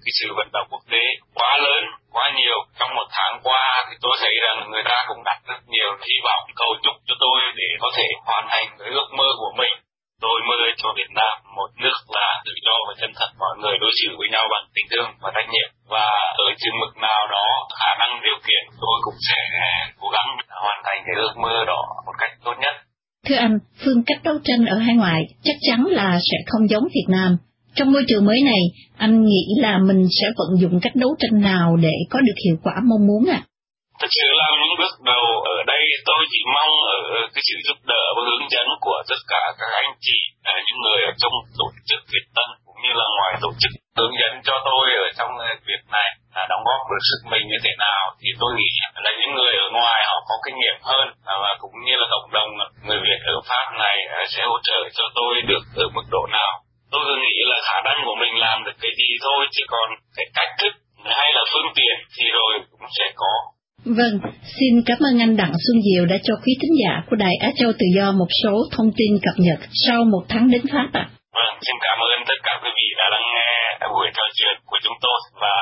cái sự vận động quốc tế quá lớn, quá nhiều. Trong một tháng qua thì tôi thấy rằng người ta cũng đặt rất nhiều hy vọng, cầu chúc cho tôi để có thể hoàn thành cái ước mơ của mình. Tôi mơ cho Việt Nam một nước là tự do và chân thật, mọi người đối xử với nhau bằng tình thương và trách nhiệm. Và ở chừng mực nào đó, khả năng điều kiện, tôi cũng sẽ cố gắng hoàn thành cái ước mơ đó một cách tốt nhất.
Thưa anh, phương cách đấu tranh ở hải ngoại chắc chắn là sẽ không giống Việt Nam. Trong môi trường mới này, anh nghĩ là mình sẽ vận dụng cách đấu tranh nào để có được hiệu quả mong muốn ạ?
Thực sự là những bước đầu ở đây tôi chỉ mong ở cái sự giúp đỡ và hướng dẫn của tất cả các anh chị, những người ở trong tổ chức Việt Tân cũng như là ngoài tổ chức, hướng dẫn cho tôi ở trong việc này đóng góp được sức mình như thế nào. Thì tôi nghĩ là những người ở ngoài họ có kinh nghiệm hơn, và cũng như là cộng đồng người Việt ở Pháp này sẽ hỗ trợ cho tôi được ở mức độ nào. Tôi cứ nghĩ là khả năng của mình làm được cái gì thôi, chỉ còn cái cách thức hay là phương tiện thì rồi cũng sẽ có.
Vâng, xin cảm ơn anh Đặng Xuân Diệu đã cho quý thính giả của Đài Á Châu Tự Do một số thông tin cập nhật sau một tháng đến Pháp ạ.
Vâng, xin cảm ơn tất cả quý vị đã lắng nghe buổi trò chuyện của chúng tôi và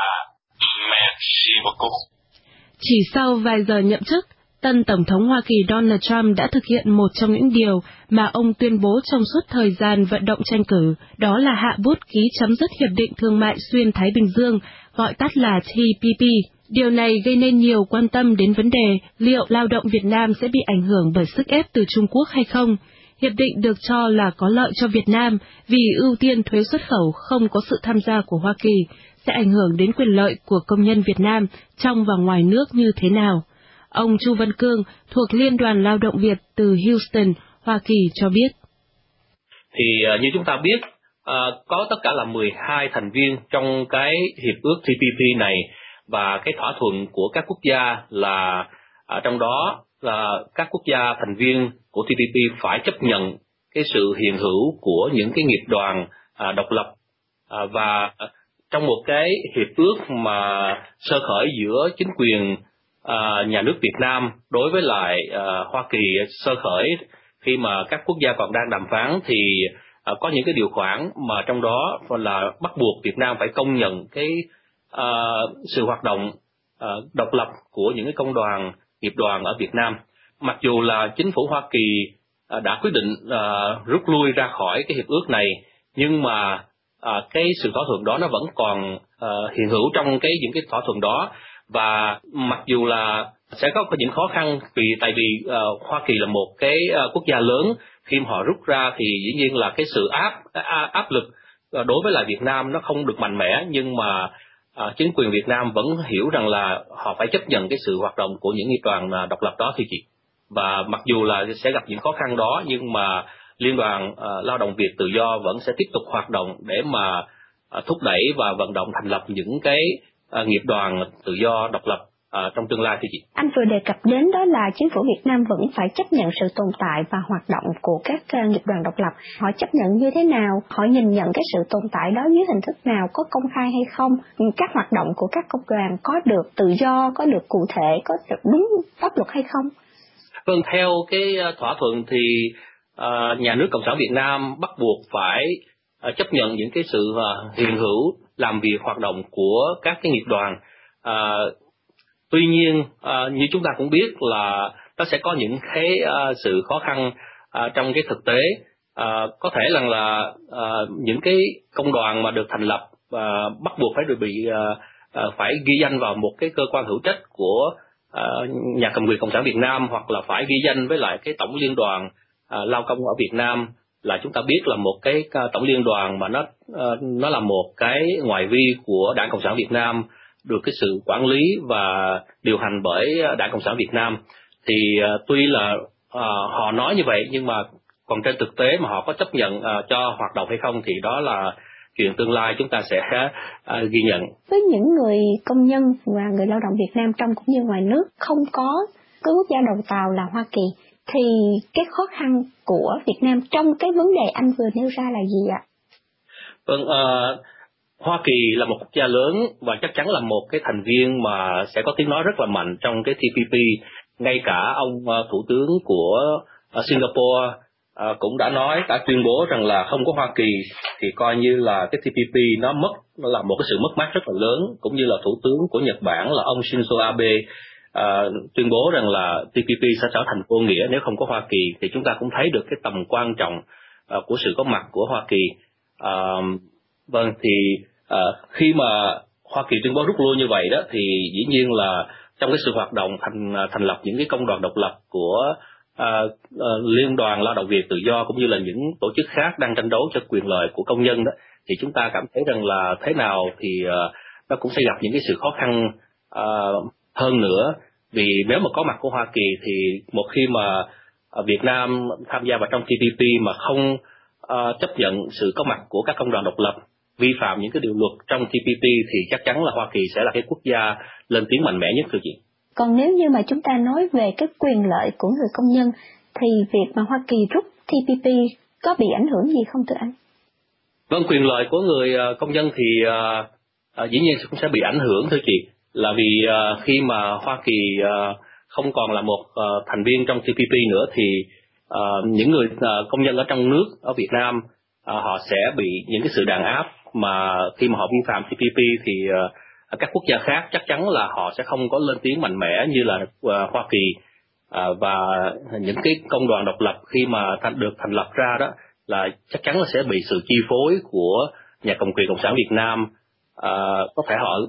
merci beaucoup.
Chỉ sau vài giờ nhậm chức, tân Tổng thống Hoa Kỳ Donald Trump đã thực hiện một trong những điều mà ông tuyên bố trong suốt thời gian vận động tranh cử, đó là hạ bút ký chấm dứt Hiệp định Thương mại Xuyên Thái Bình Dương, gọi tắt là TPP. Điều này gây nên nhiều quan tâm đến vấn đề liệu lao động Việt Nam sẽ bị ảnh hưởng bởi sức ép từ Trung Quốc hay không. Hiệp định được cho là có lợi cho Việt Nam vì ưu tiên thuế xuất khẩu không có sự tham gia của Hoa Kỳ sẽ ảnh hưởng đến quyền lợi của công nhân Việt Nam trong và ngoài nước như thế nào. Ông Chu Văn Cương thuộc Liên đoàn Lao động Việt từ Houston, Hoa Kỳ cho biết.
Thì như chúng ta biết, có tất cả là 12 thành viên trong cái hiệp ước TPP này, và cái thỏa thuận của các quốc gia là trong đó là các quốc gia thành viên của TPP phải chấp nhận cái sự hiện hữu của những cái nghiệp đoàn độc lập, và trong một cái hiệp ước mà sơ khởi giữa chính quyền nhà nước Việt Nam đối với lại Hoa Kỳ sơ khởi khi mà các quốc gia còn đang đàm phán, thì có những cái điều khoản mà trong đó là bắt buộc Việt Nam phải công nhận cái sự hoạt động độc lập của những cái công đoàn, nghiệp đoàn ở Việt Nam. Mặc dù là chính phủ Hoa Kỳ đã quyết định rút lui ra khỏi cái hiệp ước này, nhưng mà cái sự thỏa thuận đó nó vẫn còn hiện hữu trong những cái thỏa thuận đó. Và mặc dù là sẽ có những khó khăn tại vì Hoa Kỳ là một cái quốc gia lớn, khi mà họ rút ra thì dĩ nhiên là cái sự áp lực đối với lại Việt Nam nó không được mạnh mẽ, nhưng mà chính quyền Việt Nam vẫn hiểu rằng là họ phải chấp nhận cái sự hoạt động của những nghiệp đoàn độc lập đó thưa chị. Và mặc dù là sẽ gặp những khó khăn đó, nhưng mà Liên đoàn Lao động Việt Tự Do vẫn sẽ tiếp tục hoạt động để mà thúc đẩy và vận động thành lập những cái nghiệp đoàn tự do độc lập trong tương lai thưa chị.
Anh vừa đề cập đến đó là chính phủ Việt Nam vẫn phải chấp nhận sự tồn tại và hoạt động của các nghiệp đoàn độc lập. Họ chấp nhận như thế nào? Họ nhìn nhận cái sự tồn tại đó dưới hình thức nào? Có công khai hay không? Các hoạt động của các công đoàn có được tự do, có được cụ thể, có được đúng pháp luật hay không?
Vâng, theo cái thỏa thuận thì nhà nước Cộng sản Việt Nam bắt buộc phải chấp nhận những cái sự hiện hữu làm việc hoạt động của các cái nghiệp đoàn. Tuy nhiên như chúng ta cũng biết là nó sẽ có những cái sự khó khăn trong cái thực tế. Có thể là những cái công đoàn mà được thành lập bắt buộc phải được phải ghi danh vào một cái cơ quan hữu trách của nhà cầm quyền Cộng sản Việt Nam, hoặc là phải ghi danh với lại cái Tổng Liên đoàn Lao công ở Việt Nam. Là chúng ta biết là một cái tổng liên đoàn mà nó là một cái ngoại vi của Đảng Cộng sản Việt Nam, được cái sự quản lý và điều hành bởi Đảng Cộng sản Việt Nam. Thì tuy là họ nói như vậy, nhưng mà còn trên thực tế mà họ có chấp nhận cho hoạt động hay không thì đó là chuyện tương lai chúng ta sẽ ghi nhận.
Với những người công nhân và người lao động Việt Nam trong cũng như ngoài nước không có cái quốc gia đầu tàu là Hoa Kỳ, thì cái khó khăn của Việt Nam trong cái vấn đề anh vừa nêu ra là gì ạ?
Vâng, Hoa Kỳ là một quốc gia lớn và chắc chắn là một cái thành viên mà sẽ có tiếng nói rất là mạnh trong cái TPP. Ngay cả ông thủ tướng của Singapore cũng đã nói, đã tuyên bố rằng là không có Hoa Kỳ thì coi như là cái TPP nó là một cái sự mất mát rất là lớn, cũng như là Thủ tướng của Nhật Bản là ông Shinzo Abe tuyên bố rằng là TPP sẽ trở thành vô nghĩa nếu không có Hoa Kỳ, thì chúng ta cũng thấy được cái tầm quan trọng của sự có mặt của Hoa Kỳ. Khi mà Hoa Kỳ tuyên bố rút lui như vậy đó, thì dĩ nhiên là trong cái sự hoạt động thành lập những cái công đoàn độc lập của Liên đoàn Lao động Việt Tự do cũng như là những tổ chức khác đang tranh đấu cho quyền lợi của công nhân đó, thì chúng ta cảm thấy rằng là thế nào thì nó cũng sẽ gặp những cái sự khó khăn hơn nữa. Vì nếu mà có mặt của Hoa Kỳ thì một khi mà Việt Nam tham gia vào trong TPP mà không chấp nhận sự có mặt của các công đoàn độc lập, vi phạm những cái điều luật trong TPP, thì chắc chắn là Hoa Kỳ sẽ là cái quốc gia lên tiếng mạnh mẽ nhất, thưa chị.
Còn nếu như mà chúng ta nói về cái quyền lợi của người công nhân, thì việc mà Hoa Kỳ rút TPP có bị ảnh hưởng gì không thưa anh?
Vâng, quyền lợi của người công nhân thì dĩ nhiên cũng sẽ bị ảnh hưởng, thưa chị. Là vì khi mà Hoa Kỳ không còn là một thành viên trong TPP nữa, thì những người công nhân ở trong nước, ở Việt Nam, họ sẽ bị những cái sự đàn áp, mà khi mà họ vi phạm TPP thì các quốc gia khác chắc chắn là họ sẽ không có lên tiếng mạnh mẽ như là Hoa Kỳ. Và những cái công đoàn độc lập khi mà được thành lập ra đó là chắc chắn là sẽ bị sự chi phối của nhà cầm quyền Cộng sản Việt Nam. Có thể họ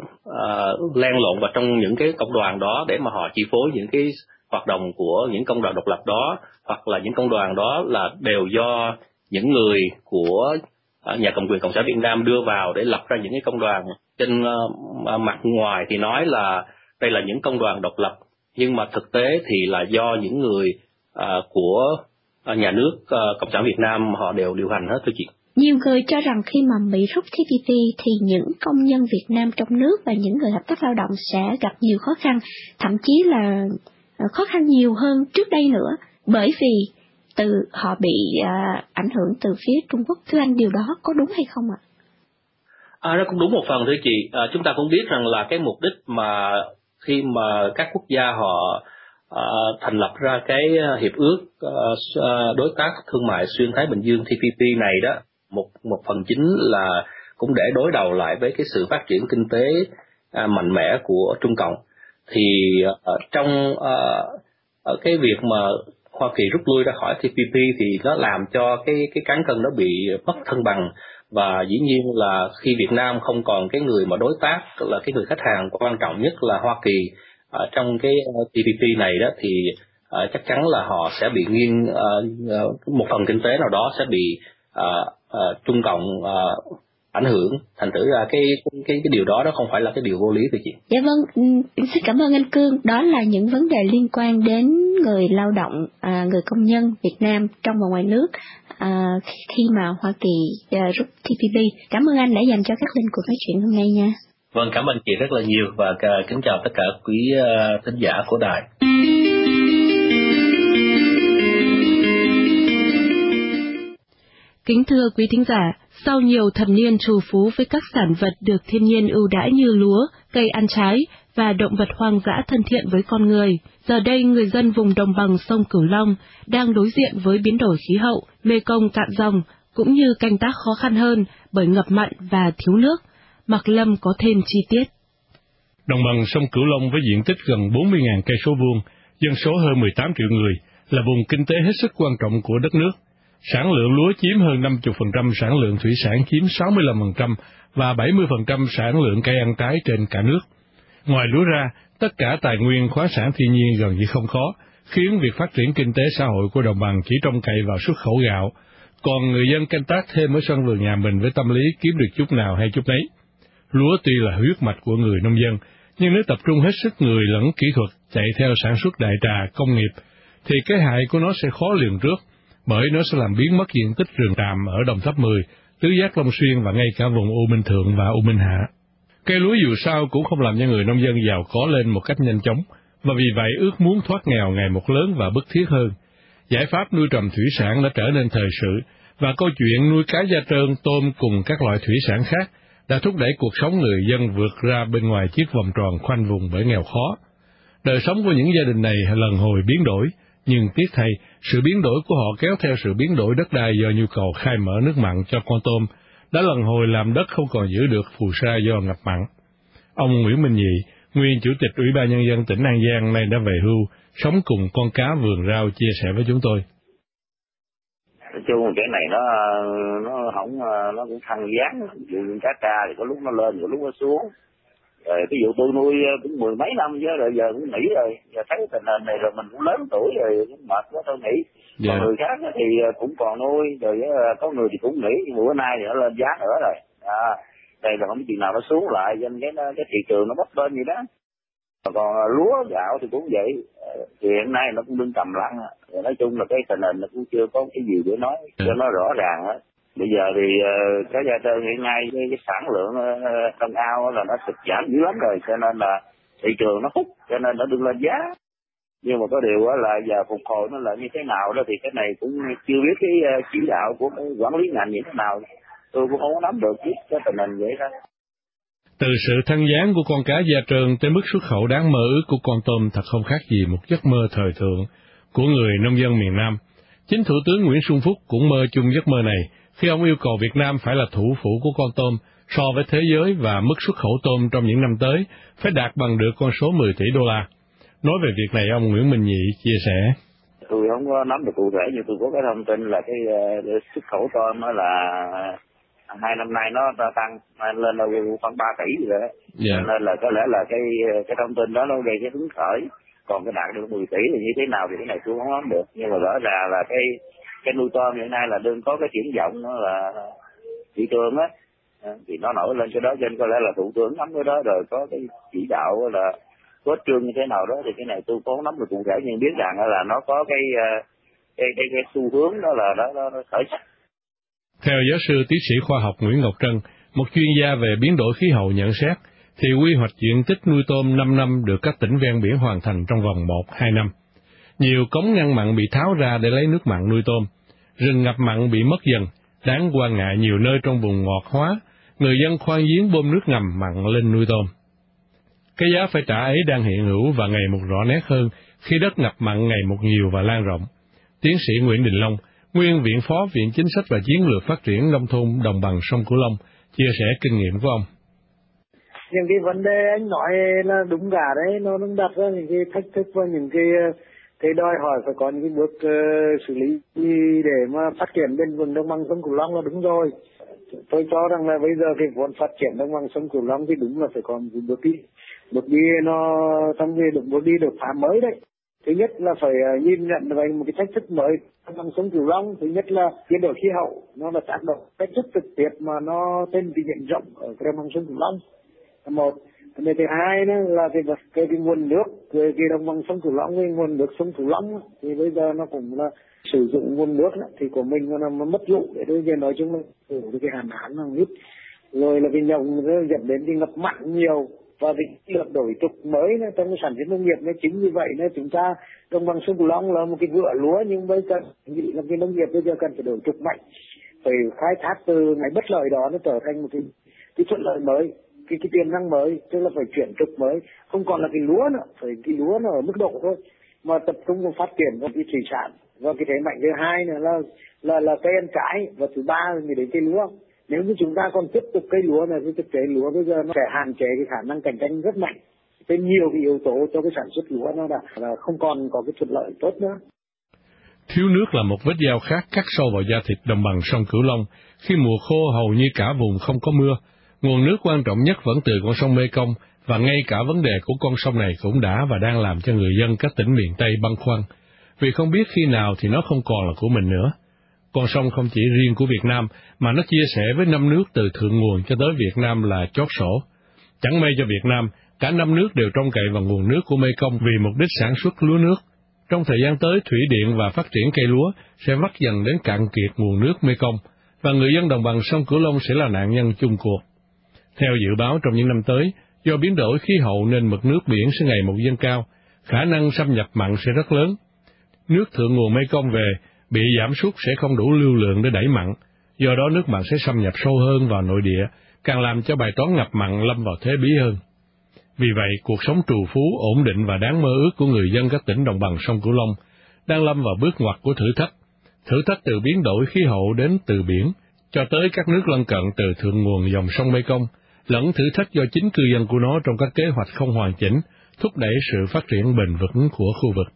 len lộn vào trong những cái công đoàn đó để mà họ chi phối những cái hoạt động của những công đoàn độc lập đó, hoặc là những công đoàn đó là đều do những người của nhà cầm quyền Cộng sản Việt Nam đưa vào để lập ra những cái công đoàn. Trên mặt ngoài thì nói là đây là những công đoàn độc lập, nhưng mà thực tế thì là do những người của nhà nước Cộng sản Việt Nam họ đều điều hành hết, thưa chị.
Nhiều người cho rằng khi mà Mỹ rút TPP thì những công nhân Việt Nam trong nước và những người hợp tác lao động sẽ gặp nhiều khó khăn, thậm chí là khó khăn nhiều hơn trước đây nữa, bởi vì họ bị ảnh hưởng từ phía Trung Quốc. Thưa anh, điều đó có đúng hay không ạ?
Nó cũng đúng một phần, thưa chị. Chúng ta cũng biết rằng là cái mục đích mà khi mà các quốc gia họ thành lập ra cái hiệp ước đối tác thương mại xuyên Thái Bình Dương TPP này đó, một phần chính là cũng để đối đầu lại với cái sự phát triển kinh tế mạnh mẽ của Trung Cộng. Thì trong cái việc mà Hoa Kỳ rút lui ra khỏi TPP thì nó làm cho cái cán cân nó bị mất thăng bằng, và dĩ nhiên là khi Việt Nam không còn cái người mà đối tác, là cái người khách hàng quan trọng nhất là Hoa Kỳ trong cái TPP này đó, thì chắc chắn là họ sẽ bị nghiêng, một phần kinh tế nào đó sẽ bị Trung Cộng ảnh hưởng. Thành thử ra cái điều đó không phải là cái điều vô lý, thưa chị.
Dạ vâng, xin cảm ơn anh Cương. Đó là những vấn đề liên quan đến người lao động, người công nhân Việt Nam trong và ngoài nước khi mà Hoa Kỳ rút TPP. Cảm ơn anh đã dành cho các linh cuộc nói chuyện hôm nay nha.
Vâng, cảm ơn chị rất là nhiều, và kính chào tất cả quý thính giả của đài.
Kính thưa quý thính giả, sau nhiều thập niên trù phú với các sản vật được thiên nhiên ưu đãi như lúa, cây ăn trái và động vật hoang dã thân thiện với con người, giờ đây người dân vùng đồng bằng sông Cửu Long đang đối diện với biến đổi khí hậu, mê công cạn dòng, cũng như canh tác khó khăn hơn bởi ngập mặn và thiếu nước. Mạc Lâm có thêm chi tiết.
Đồng bằng sông Cửu Long với diện tích gần 40.000 cây số vuông, dân số hơn 18 triệu người, là vùng kinh tế hết sức quan trọng của đất nước. Sản lượng lúa chiếm hơn 50%, sản lượng thủy sản chiếm 65% và 70% sản lượng cây ăn trái trên cả nước. Ngoài lúa ra, tất cả tài nguyên khoáng sản thiên nhiên gần như không có, khiến việc phát triển kinh tế xã hội của đồng bằng chỉ trông cậy vào xuất khẩu gạo, còn người dân canh tác thêm ở sân vườn nhà mình với tâm lý kiếm được chút nào hay chút nấy. Lúa tuy là huyết mạch của người nông dân, nhưng nếu tập trung hết sức người lẫn kỹ thuật chạy theo sản xuất đại trà công nghiệp, thì cái hại của nó sẽ khó lường trước, bởi nó sẽ làm biến mất diện tích rừng tràm ở Đồng Tháp 10, Tứ Giác Long Xuyên và ngay cả vùng U Minh Thượng và U Minh Hạ. Cây lúa dù sao cũng không làm cho người nông dân giàu có lên một cách nhanh chóng, và vì vậy ước muốn thoát nghèo ngày một lớn và bức thiết hơn. Giải pháp nuôi trồng thủy sản đã trở nên thời sự, và câu chuyện nuôi cá da trơn, tôm cùng các loại thủy sản khác đã thúc đẩy cuộc sống người dân vượt ra bên ngoài chiếc vòng tròn khoanh vùng bởi nghèo khó. Đời sống của những gia đình này lần hồi biến đổi, Nhưng tiếc thay, sự biến đổi của họ kéo theo sự biến đổi đất đai do nhu cầu khai mở nước mặn cho con tôm, đã lần hồi làm đất không còn giữ được phù sa do ngập mặn. Ông Nguyễn Minh Nhị, nguyên Chủ tịch Ủy ban Nhân dân tỉnh An Giang nay đã về hưu, sống cùng con cá vườn rau chia sẻ với chúng tôi.
Nói chung cái này nó cũng thăng giá, ví cá tra thì có lúc nó lên, có lúc nó xuống. Rồi ví dụ tôi nuôi cũng 10 mấy năm chứ rồi giờ cũng nghỉ rồi, giờ thấy tình hình này rồi mình cũng lớn tuổi rồi cũng mệt quá tôi nghỉ. Còn người khác thì cũng còn nuôi, rồi có người thì cũng nghỉ, nhưng bữa nay thì nó lên giá nữa rồi. Đây là không biết chừng nào nó xuống lại, cho nên cái thị trường nó bấp bênh vậy đó. Còn lúa gạo thì cũng vậy, thì hiện nay nó cũng đứng trầm lặng. Nói chung là cái tình hình nó cũng chưa có cái gì để nói cho nó rõ ràng hết. Bây giờ thì cái gia trơn hiện nay cái sản lượng trong ao là nó sụt giảm dữ lắm rồi, cho nên là thị trường nó hút, cho nên nó đừng lên giá. Nhưng mà có điều là giờ phục hồi nó là như thế nào đó thì cái này cũng chưa biết cái chỉ đạo của cái quản lý ngành như thế nào. Tôi cũng không có nắm được cái tình hình vậy đó.
Từ sự thân dáng của con cá da trơn tới mức xuất khẩu đáng mơ ước của con tôm thật không khác gì một giấc mơ thời thượng của người nông dân miền Nam. Chính Thủ tướng Nguyễn Xuân Phúc cũng mơ chung giấc mơ này khi ông yêu cầu Việt Nam phải là thủ phủ của con tôm so với thế giới và mức xuất khẩu tôm trong những năm tới phải đạt bằng được con số 10 tỷ đô la. Nói về việc này, ông Nguyễn Minh Nhị chia sẻ.
Tôi không có nắm được cụ thể, nhưng tôi có cái thông tin là cái xuất khẩu tôm đó là 2 năm nay nó tăng lên là khoảng 3 tỷ rồi đó. Nên là có lẽ là cái thông tin đó nó gây cái hứng khởi. Còn cái đạt được 10 tỷ thì như thế nào thì cái này tôi không nắm được. Nhưng mà rõ ràng là cái nuôi tôm hiện nay là đương có cái triển vọng nó là thị trường á, thì nó nổi lên cái đó, cho nên có lẽ là thủ tướng nắm cái đó rồi có cái chỉ đạo là có trương như thế nào đó thì cái này tôi không nắm được cụ thể, nhưng biết rằng là nó có cái xu hướng đó là nó khởi sắc.
Theo giáo sư tiến sĩ khoa học Nguyễn Ngọc Trân, một chuyên gia về biến đổi khí hậu nhận xét, thì quy hoạch diện tích nuôi tôm 5 năm được các tỉnh ven biển hoàn thành trong vòng 1-2 năm. Nhiều cống ngăn mặn bị tháo ra để lấy nước mặn nuôi tôm, rừng ngập mặn bị mất dần, đáng quan ngại nhiều nơi trong vùng ngọt hóa, người dân khoan giếng bơm nước ngầm mặn lên nuôi tôm. Cái giá phải trả ấy đang hiện hữu và ngày một rõ nét hơn khi đất ngập mặn ngày một nhiều và lan rộng. Tiến sĩ Nguyễn Đình Long, nguyên Viện Phó Viện Chính sách và Chiến lược Phát triển Nông thôn Đồng bằng sông Cửu Long, chia sẻ kinh nghiệm của ông.
Những cái vấn đề anh nói là đúng cả đấy, nó đặt ra những cái thách thức và những cái đòi hỏi phải có những cái bước xử lý để mà phát triển bền vững đồng bằng sông Cửu Long là đúng rồi. Tôi cho rằng là bây giờ cái vốn phát triển đồng bằng sông Cửu Long thì đúng là phải có một bước đi nó trong cái bước đi đột phá mới đấy. Thứ nhất là phải nhìn nhận về một cái thách thức mới đồng bằng sông Cửu Long. Thứ nhất là biến đổi khí hậu, nó là tác động cách rất trực tiếp mà nó trên cái diện rộng ở đồng bằng sông Cửu Long. Một, vấn đề thứ hai nữa là cái nguồn nước, cái đồng bằng sông Cửu Long, cái nguồn nước sông Cửu Long thì bây giờ nó cũng là sử dụng nguồn nước thì của mình nó mất dụng, để bây giờ nói chung là cái hạn hán nó ít, rồi là cái nhộng nó dẫn đến cái ngập mặn nhiều và cái lượt đổi trục mới trong cái sản xuất nông nghiệp. Nó chính như vậy nên chúng ta đồng bằng sông Cửu Long là một cái vựa lúa, nhưng bây giờ là cái nông nghiệp bây giờ cần phải đổi trục mạnh, phải khai thác từ ngày bất lợi đó nó trở thành một cái thuận lợi mới, cái tiềm năng mới, tức là phải chuyển trục mới, không còn là cái lúa nữa, phải cái lúa nó ở mức độ thôi, mà tập trung vào phát triển vào cái thủy sản. Và cái thế mạnh thứ hai nữa là cây ăn trái, và thứ ba là đến cây lúa. Nếu như chúng ta còn tiếp tục cây lúa này, thì thực tế lúa bây giờ nó sẽ hạn chế cái khả năng cạnh tranh rất mạnh. Thế nhiều cái yếu tố cho cái sản xuất lúa nó là không còn có cái thuận lợi tốt nữa.
Thiếu nước là một vết dao khác cắt sâu vào da thịt đồng bằng sông Cửu Long khi mùa khô hầu như cả vùng không có mưa. Nguồn nước quan trọng nhất vẫn từ con sông Mekong, và ngay cả vấn đề của con sông này cũng đã và đang làm cho người dân các tỉnh miền Tây băn khoăn, vì không biết khi nào thì nó không còn là của mình nữa. Con sông không chỉ riêng của Việt Nam, mà nó chia sẻ với 5 nước từ thượng nguồn cho tới Việt Nam là chót sổ. Chẳng may cho Việt Nam, cả 5 nước đều trông cậy vào nguồn nước của Mekong vì mục đích sản xuất lúa nước. Trong thời gian tới, thủy điện và phát triển cây lúa sẽ vắt dần đến cạn kiệt nguồn nước Mekong, và người dân đồng bằng sông Cửu Long sẽ là nạn nhân chung cuộc. Theo dự báo trong những năm tới, do biến đổi khí hậu nên mực nước biển sẽ ngày một dâng cao, khả năng xâm nhập mặn sẽ rất lớn. Nước thượng nguồn Mekong về bị giảm sút sẽ không đủ lưu lượng để đẩy mặn, do đó nước mặn sẽ xâm nhập sâu hơn vào nội địa, càng làm cho bài toán ngập mặn lâm vào thế bí hơn. Vì vậy, cuộc sống trù phú, ổn định và đáng mơ ước của người dân các tỉnh đồng bằng sông Cửu Long đang lâm vào bước ngoặt của thử thách từ biến đổi khí hậu đến từ biển, cho tới các nước lân cận từ thượng nguồn dòng sông Mekong, lẫn thử thách do chính cư dân của nó trong các kế hoạch không hoàn chỉnh, thúc đẩy sự phát triển bền vững của khu vực.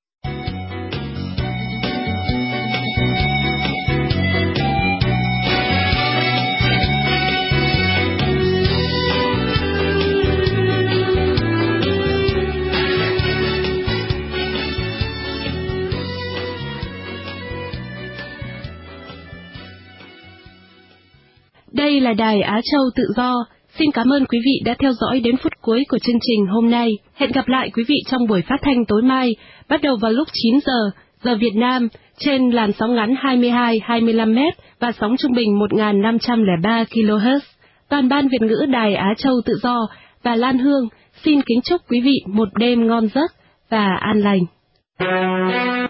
Đây là Đài Á Châu Tự Do. Xin cảm ơn quý vị đã theo dõi đến phút cuối của chương trình hôm nay. Hẹn gặp lại quý vị trong buổi phát thanh tối mai, bắt đầu vào lúc 9 giờ Việt Nam, trên làn sóng ngắn 22-25 m và sóng trung bình 1.503 kHz. Toàn ban Việt ngữ Đài Á Châu Tự Do và Lan Hương xin kính chúc quý vị một đêm ngon giấc và an lành.